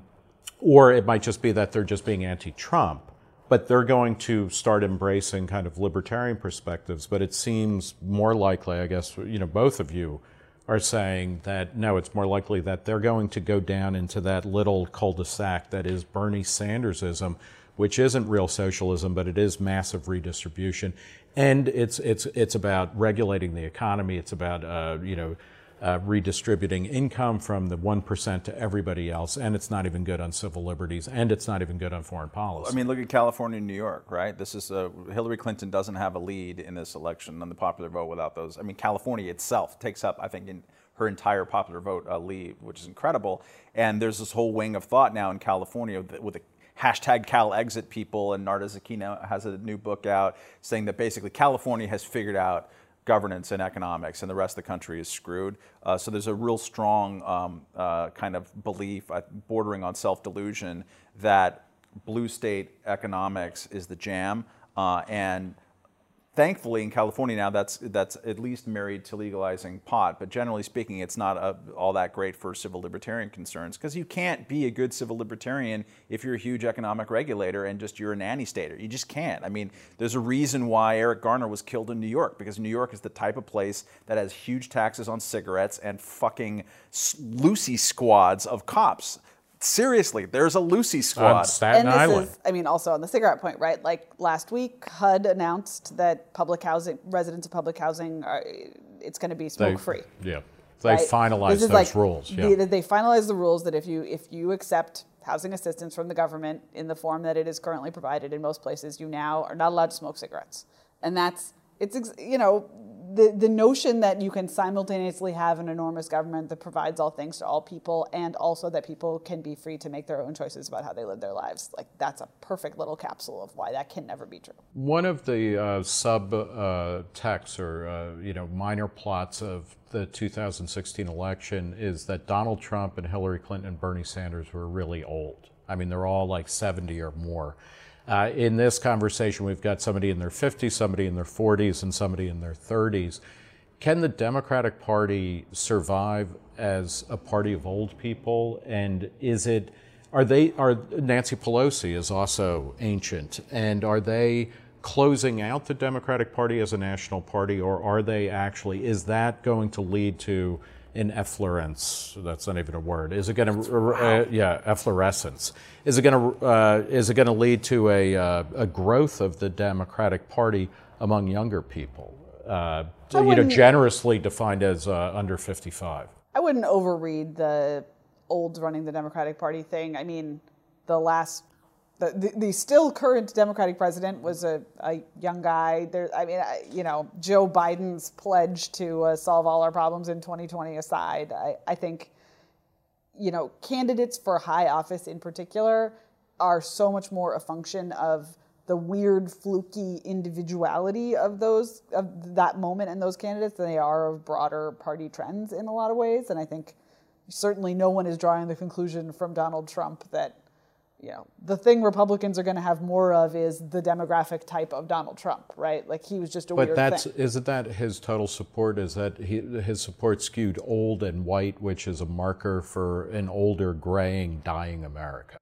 or it might just be that they're just being anti-Trump. But they're going to start embracing kind of libertarian perspectives. But it seems more likely, I guess, you know, both of you are saying that, no, it's more likely that they're going to go down into that little cul-de-sac that is Bernie Sandersism, which isn't real socialism, but it is massive redistribution. And it's it's it's about regulating the economy. It's about, uh, you know, Uh, redistributing income from the one percent to everybody else, and it's not even good on civil liberties, and it's not even good on foreign policy. I mean, look at California and New York, right? This is uh, Hillary Clinton doesn't have a lead in this election on the popular vote without those. I mean, California itself takes up, I think, in her entire popular vote uh, lead, which is incredible. And there's this whole wing of thought now in California with the hashtag CalExit people, and Narda Zakina has a new book out saying that basically California has figured out governance and economics, and the rest of the country is screwed. Uh, so there's a real strong um, uh, kind of belief, uh, bordering on self-delusion, that blue state economics is the jam. Uh, and thankfully, in California now, that's that's at least married to legalizing pot. But generally speaking, it's not uh, all that great for civil libertarian concerns, because you can't be a good civil libertarian if you're a huge economic regulator and just you're a nanny stater. You just can't. I mean, there's a reason why Eric Garner was killed in New York, because New York is the type of place that has huge taxes on cigarettes and fucking Lucy squads of cops. Seriously, there's a Lucy squad. On Staten and this Island. is, I mean, also on the cigarette point, right? Like last week, H U D announced that public housing, residents of public housing, are, it's going to be smoke free. Yeah, they right? finalized This is those like, rules. Yeah. They, they finalized the rules that if you if you accept housing assistance from the government in the form that it is currently provided in most places, you now are not allowed to smoke cigarettes. And that's, it's, you know, the, the notion that you can simultaneously have an enormous government that provides all things to all people, and also that people can be free to make their own choices about how they live their lives, like that's a perfect little capsule of why that can never be true. One of the uh, sub uh, texts or uh, you know minor plots of the two thousand sixteen election is that Donald Trump and Hillary Clinton and Bernie Sanders were really old. I mean, they're all like seventy or more. Uh, in this conversation, we've got somebody in their fifties, somebody in their forties, and somebody in their thirties. Can the Democratic Party survive as a party of old people? And is it, are they, are Nancy Pelosi is also ancient, and are they closing out the Democratic Party as a national party, or are they actually, is that going to lead to an efflorescence? That's not even a word. Is it going to, uh, yeah, efflorescence? Is it going to, uh, is it going to lead to a uh, a growth of the Democratic Party among younger people? Uh, you know, generously defined as uh, under fifty-five. I wouldn't overread the old running the Democratic Party thing. I mean, the last, the, the, the still current Democratic president was a, a young guy. There, I mean, I, you know, Joe Biden's pledge to uh, solve all our problems in twenty twenty aside, I, I think, you know, candidates for high office in particular are so much more a function of the weird, fluky individuality of those of that moment and those candidates than they are of broader party trends in a lot of ways. And I think certainly no one is drawing the conclusion from Donald Trump that, you know, the thing Republicans are going to have more of is the demographic type of Donald Trump, right? Like he was just a but weird that's, thing. Isn't that his total support? Is that he, his support skewed old and white, which is a marker for an older, graying, dying America?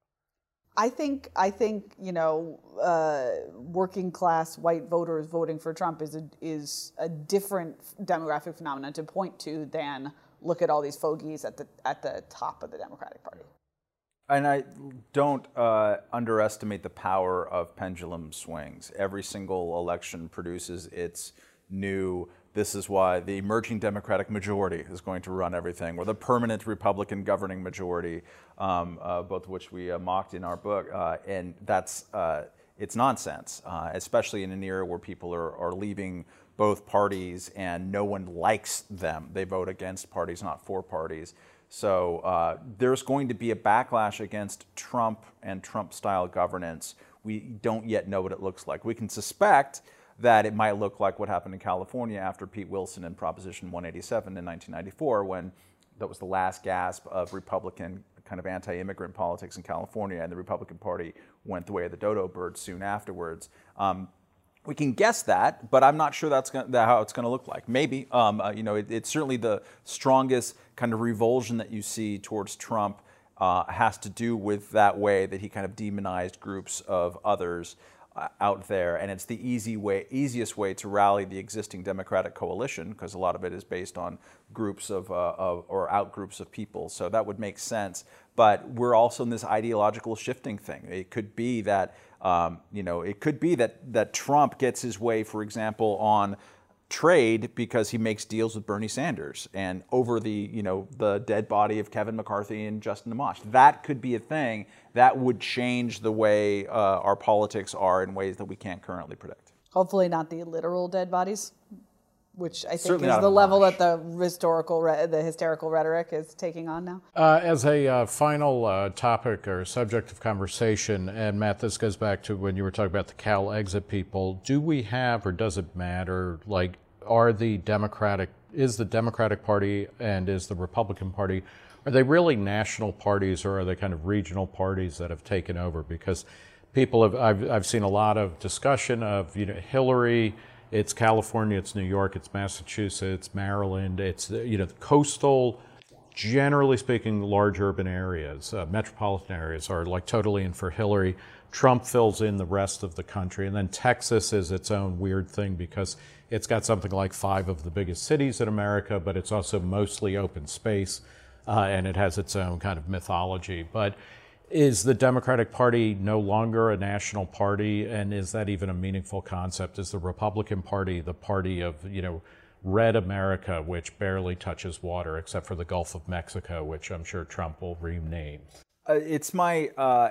I think I think you know uh, working class white voters voting for Trump is a, is a different demographic phenomenon to point to than look at all these fogies at the at the top of the Democratic Party. And I don't uh, underestimate the power of pendulum swings. Every single election produces its new. This is why the emerging Democratic majority is going to run everything, or the permanent Republican governing majority, um, uh, both of which we uh, mocked in our book. Uh, and that's, uh, it's nonsense, uh, especially in an era where people are, are leaving both parties and no one likes them. They vote against parties, not for parties. So uh, there's going to be a backlash against Trump and Trump-style governance. We don't yet know what it looks like. We can suspect that it might look like what happened in California after Pete Wilson and Proposition one eighty-seven in nineteen ninety-four, when that was the last gasp of Republican kind of anti-immigrant politics in California, and the Republican Party went the way of the dodo bird soon afterwards. Um, we can guess that, but I'm not sure that's gonna, that how it's going to look like. Maybe, um, uh, you know, it, it's certainly the strongest kind of revulsion that you see towards Trump uh, has to do with that way that he kind of demonized groups of others Uh, out there, and it's the easy way, easiest way to rally the existing Democratic coalition, because a lot of it is based on groups of, uh, of or out groups of people. So that would make sense. But we're also in this ideological shifting thing. It could be that um, you know, it could be that that Trump gets his way, for example, on trade because he makes deals with Bernie Sanders and over the, you know, the dead body of Kevin McCarthy and Justin Amash. That could be a thing that would change the way uh, our politics are in ways that we can't currently predict. Hopefully not the literal dead bodies, which I think Certainly is not the level Amash. that the historical, re- the hysterical rhetoric is taking on now. Uh, as a uh, final uh, topic or subject of conversation, and Matt, this goes back to when you were talking about the Cal exit people, do we have, or does it matter, like, are the Democratic, is the Democratic Party and is the Republican Party, are they really national parties, or are they kind of regional parties that have taken over? Because people have, I've, I've seen a lot of discussion of, you know, Hillary, it's California, it's New York, it's Massachusetts, Maryland, it's, you know, coastal, generally speaking, large urban areas, uh, metropolitan areas are like totally in for Hillary. Trump fills in the rest of the country. And then Texas is its own weird thing because it's got something like five of the biggest cities in America, but it's also mostly open space, uh, and it has its own kind of mythology. But is the Democratic Party no longer a national party, and is that even a meaningful concept? Is the Republican Party the party of, you know, red America, which barely touches water except for the Gulf of Mexico, which I'm sure Trump will rename? Uh, it's my, uh,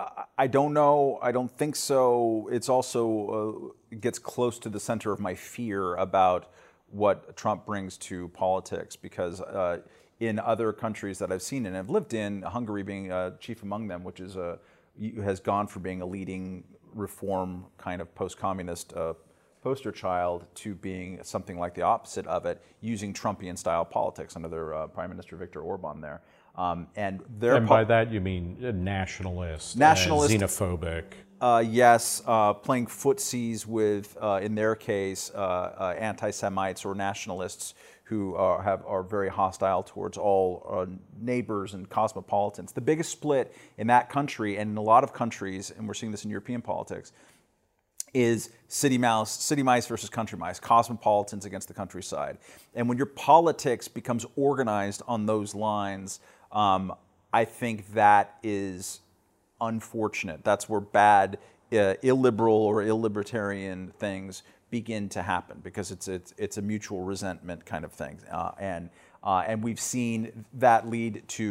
I don't know, I don't think so. It's also uh, it gets close to the center of my fear about what Trump brings to politics, because uh, in other countries that I've seen and have lived in, Hungary being uh, chief among them, which is a, has gone from being a leading reform kind of post-communist uh, poster child to being something like the opposite of it, using Trumpian-style politics under their uh, Prime Minister Viktor Orban there. Um, and and by that you mean nationalist, nationalist, and xenophobic. Uh, yes, uh, playing footsies with, uh, in their case, uh, uh, anti-Semites or nationalists who are, have, are very hostile towards all uh, neighbors and cosmopolitans. The biggest split in that country, and in a lot of countries, and we're seeing this in European politics, is city mouse, city mice versus country mice, cosmopolitans against the countryside. And when your politics becomes organized on those lines, um, I think that is unfortunate. That's where bad, uh, illiberal or illibertarian things begin to happen, because it's it's, it's a mutual resentment kind of thing. Uh, and uh, and we've seen that lead to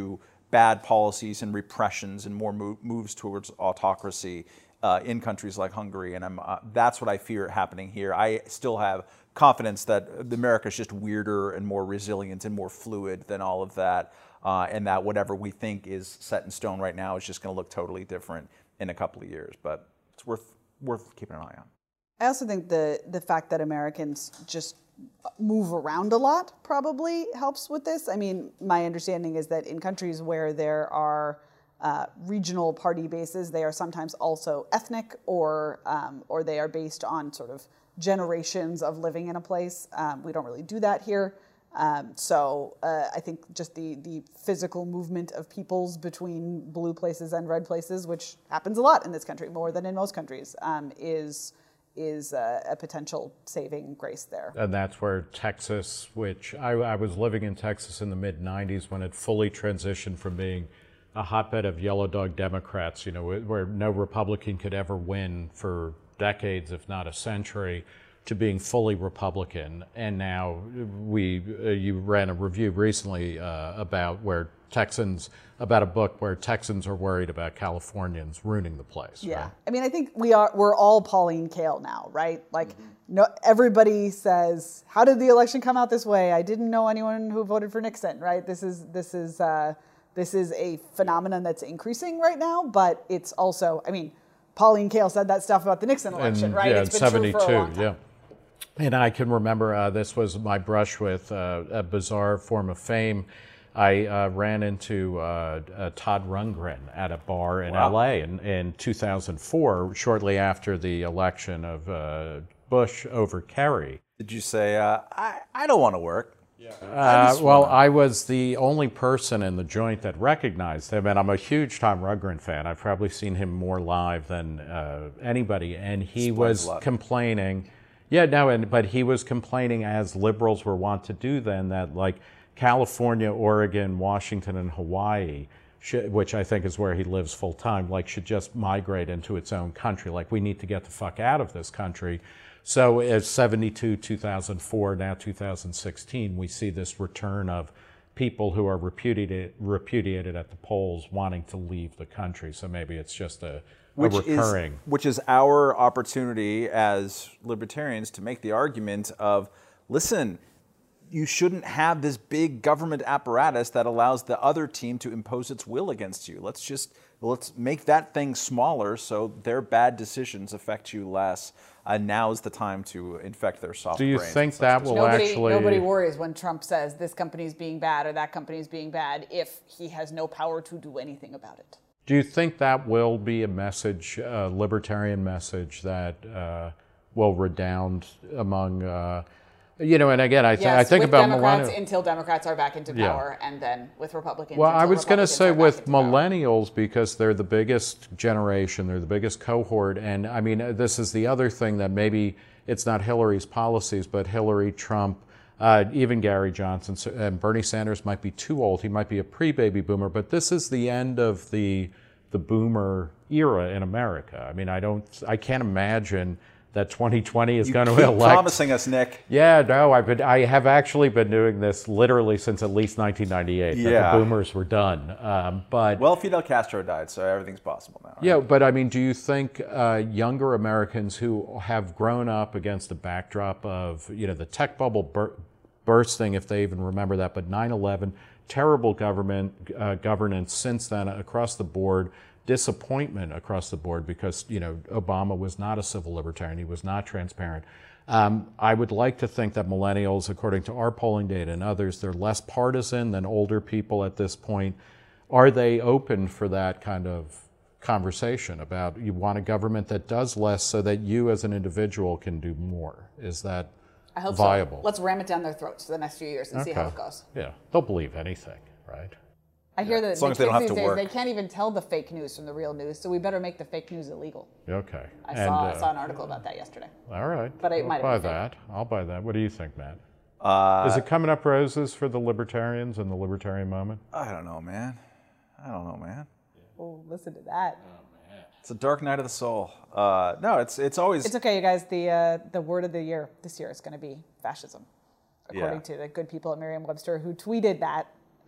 bad policies and repressions and more move, moves towards autocracy uh, in countries like Hungary. And I'm, uh, that's what I fear happening here. I still have confidence that America is just weirder and more resilient and more fluid than all of that. Uh, and that whatever we think is set in stone right now is just going to look totally different in a couple of years. But it's worth worth keeping an eye on. I also think the the fact that Americans just move around a lot probably helps with this. I mean, my understanding is that in countries where there are uh, regional party bases, they are sometimes also ethnic, or um, or they are based on sort of generations of living in a place. Um, we don't really do that here. Um, so uh, I think just the, the physical movement of peoples between blue places and red places, which happens a lot in this country, more than in most countries, um, is is a, a potential saving grace there. And that's where Texas, which I, I was living in Texas in the mid nineties when it fully transitioned from being a hotbed of yellow dog Democrats, you know, where no Republican could ever win for decades, if not a century, to being fully Republican. And now we, uh, you ran a review recently uh, about where Texans, about a book where Texans are worried about Californians ruining the place. Yeah, right? I mean, I think we are, we're all Pauline Kael now, right? Like, mm-hmm. no, everybody says, how did the election come out this way? I didn't know anyone who voted for Nixon, right? This is, this is, uh, this is a phenomenon that's increasing right now, but it's also, I mean, Pauline Kael said that stuff about the Nixon election, and, right? Yeah, it's been seventy-two, true for a long time. Yeah. And I can remember uh, this was my brush with uh, a bizarre form of fame. I uh, ran into uh, uh, Todd Rundgren at a bar in Wow. L A in, in two thousand four, shortly after the election of uh, Bush over Kerry. Did you say, uh, I, I don't want to work? Yeah. Uh, well, I was the only person in the joint that recognized him, and I'm a huge Tom Rundgren fan. I've probably seen him more live than uh, anybody, and he Explains was complaining. Yeah, no, and but he was complaining, as liberals were wont to do then, that like California, Oregon, Washington, and Hawaii, should, which I think is where he lives full time, like should just migrate into its own country. Like we need to get the fuck out of this country. So as seventy-two, two thousand four, now two thousand sixteen, we see this return of people who are repudiated, repudiated at the polls wanting to leave the country. So maybe it's just a, a which recurring. Is, which is our opportunity as libertarians to make the argument of, listen, you shouldn't have this big government apparatus that allows the other team to impose its will against you. Let's just, let's make that thing smaller so their bad decisions affect you less. And now is the time to infect their soft Do you brains think that will nobody, actually... Nobody worries when Trump says this company is being bad or that company is being bad if he has no power to do anything about it. Do you think that will be a message, a libertarian message that uh, will redound among... Uh, You know, and again, I, th- yes, I think with about Democrats millennials until Democrats are back into Yeah. power, and then with Republicans. Well, I until was going to Republicans say are back with into power. millennials, because they're the biggest generation, they're the biggest cohort, and I mean, this is the other thing that maybe it's not Hillary's policies, but Hillary, Trump, uh, even Gary Johnson and Bernie Sanders might be too old. He might be a pre-baby boomer, but this is the end of the the boomer era in America. I mean, I don't, I can't imagine that twenty twenty is You going to keep elect. promising us, Nick. Yeah, no, I've been, I have actually been doing this literally since at least nineteen ninety-eight. That Yeah. the boomers were done. Um, but Well, Fidel Castro died, so everything's possible now. Right? yeah, but I mean, do you think uh, younger Americans who have grown up against the backdrop of, you know, the tech bubble bur- bursting, if they even remember that, but nine eleven, terrible government uh, governance since then across the board, disappointment across the board because, you know, Obama was not a civil libertarian, he was not transparent. Um, I would like to think that millennials, according to our polling data and others, they're less partisan than older people at this point. Are they open for that kind of conversation about you want a government that does less so that you as an individual can do more? Is that I hope viable? So. Let's ram it down their throats for the next few years and see how it goes. Yeah, they'll believe anything, right? I hear that As long the as they don't kids have to these days, work. they can't even tell the fake news from the real news, so we better make the fake news illegal. Okay. I And, saw, uh, I saw an article about that yesterday. All right. But it I'll might have buy been fake. that. I'll buy that. What do you think, Matt? Uh, Is it coming up roses for the libertarians in the libertarian moment? I don't know, man. I don't know, man. Oh, listen to that. It's a dark night of the soul. Uh, no, it's it's always... It's okay, you guys. The uh, the word of the year this year is going to be fascism, according Yeah. to the good people at Merriam-Webster who tweeted that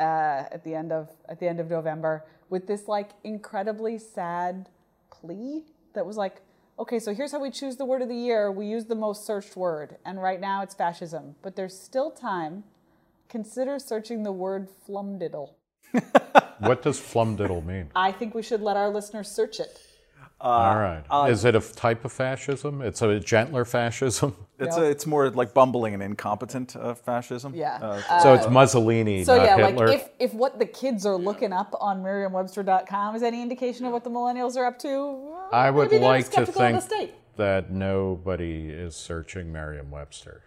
uh, at the end of at the end of November with this like incredibly sad plea that was like, okay, so here's how we choose the word of the year. We use the most searched word, and right now it's fascism. But there's still time. Consider searching the word flumdiddle. What does flumdiddle mean? I think we should let our listeners search it. Uh, All right. uh, Is it a type of fascism? It's a gentler fascism? It's No. a, it's more like bumbling and incompetent uh, fascism. Yeah. Uh, So it's Mussolini, So not yeah, Hitler? like if, if what the kids are looking up on Merriam Webster dot com is any indication of what the millennials are up to, I would maybe they're like to skeptical of think the state. that nobody is searching Merriam-Webster.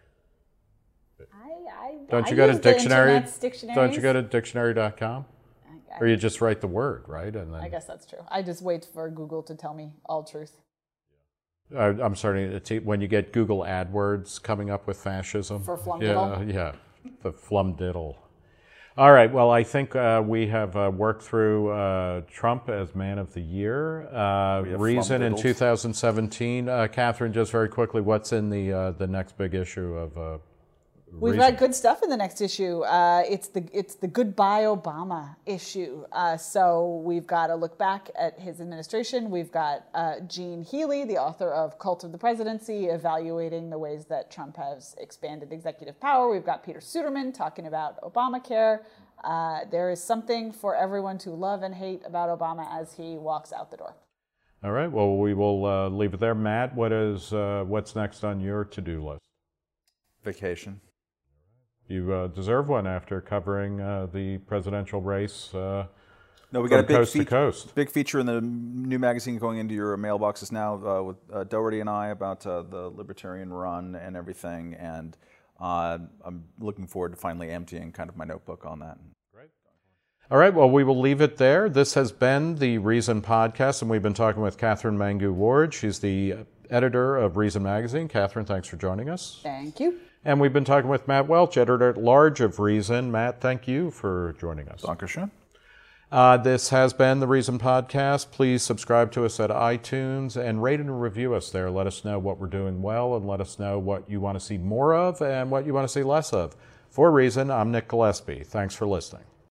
I, I, Don't I you go to use the dictionary? internet's dictionaries. Don't you go to dictionary dot com? I, Or you just write the word, right? And then I guess that's true. I just wait for Google to tell me all truth. Uh, I'm starting to te- when you get Google AdWords coming up with fascism. For flumdiddle? Yeah, yeah, the flumdiddle. All right, well, I think uh, we have uh, worked through uh, Trump as Man of the Year. Uh, We have reason in flumdiddles. two thousand seventeen. Uh, Catherine, just very quickly, what's in the uh, the next big issue of uh, We've Reason? got good stuff in the next issue. Uh, it's the it's the Goodbye Obama issue. Uh, so we've got a look back at his administration. We've got uh, Gene Healy, the author of Cult of the Presidency, evaluating the ways that Trump has expanded executive power. We've got Peter Suderman talking about Obamacare. Uh, there is something for everyone to love and hate about Obama as he walks out the door. All right, well, we will uh, leave it there. Matt, what is uh, what's next on your to-do list? vacation. You uh, deserve one after covering uh, the presidential race. Uh, No, we From got a big coast to feature, coast. big feature in the new magazine going into your mailboxes now uh, with uh, Doherty and I about uh, the libertarian run and everything, and uh, I'm looking forward to finally emptying kind of my notebook on that. All right, well, we will leave it there. This has been the Reason Podcast, and we've been talking with Catherine Mangu-Ward. She's the editor of Reason Magazine. Catherine, thanks for joining us. Thank you. And we've been talking with Matt Welch, editor-at-large of Reason. Matt, thank you for joining us. Dankeschön. Uh, this has been the Reason Podcast. Please subscribe to us at iTunes and rate and review us there. Let us know what we're doing well, and let us know what you want to see more of and what you want to see less of. For Reason, I'm Nick Gillespie. Thanks for listening.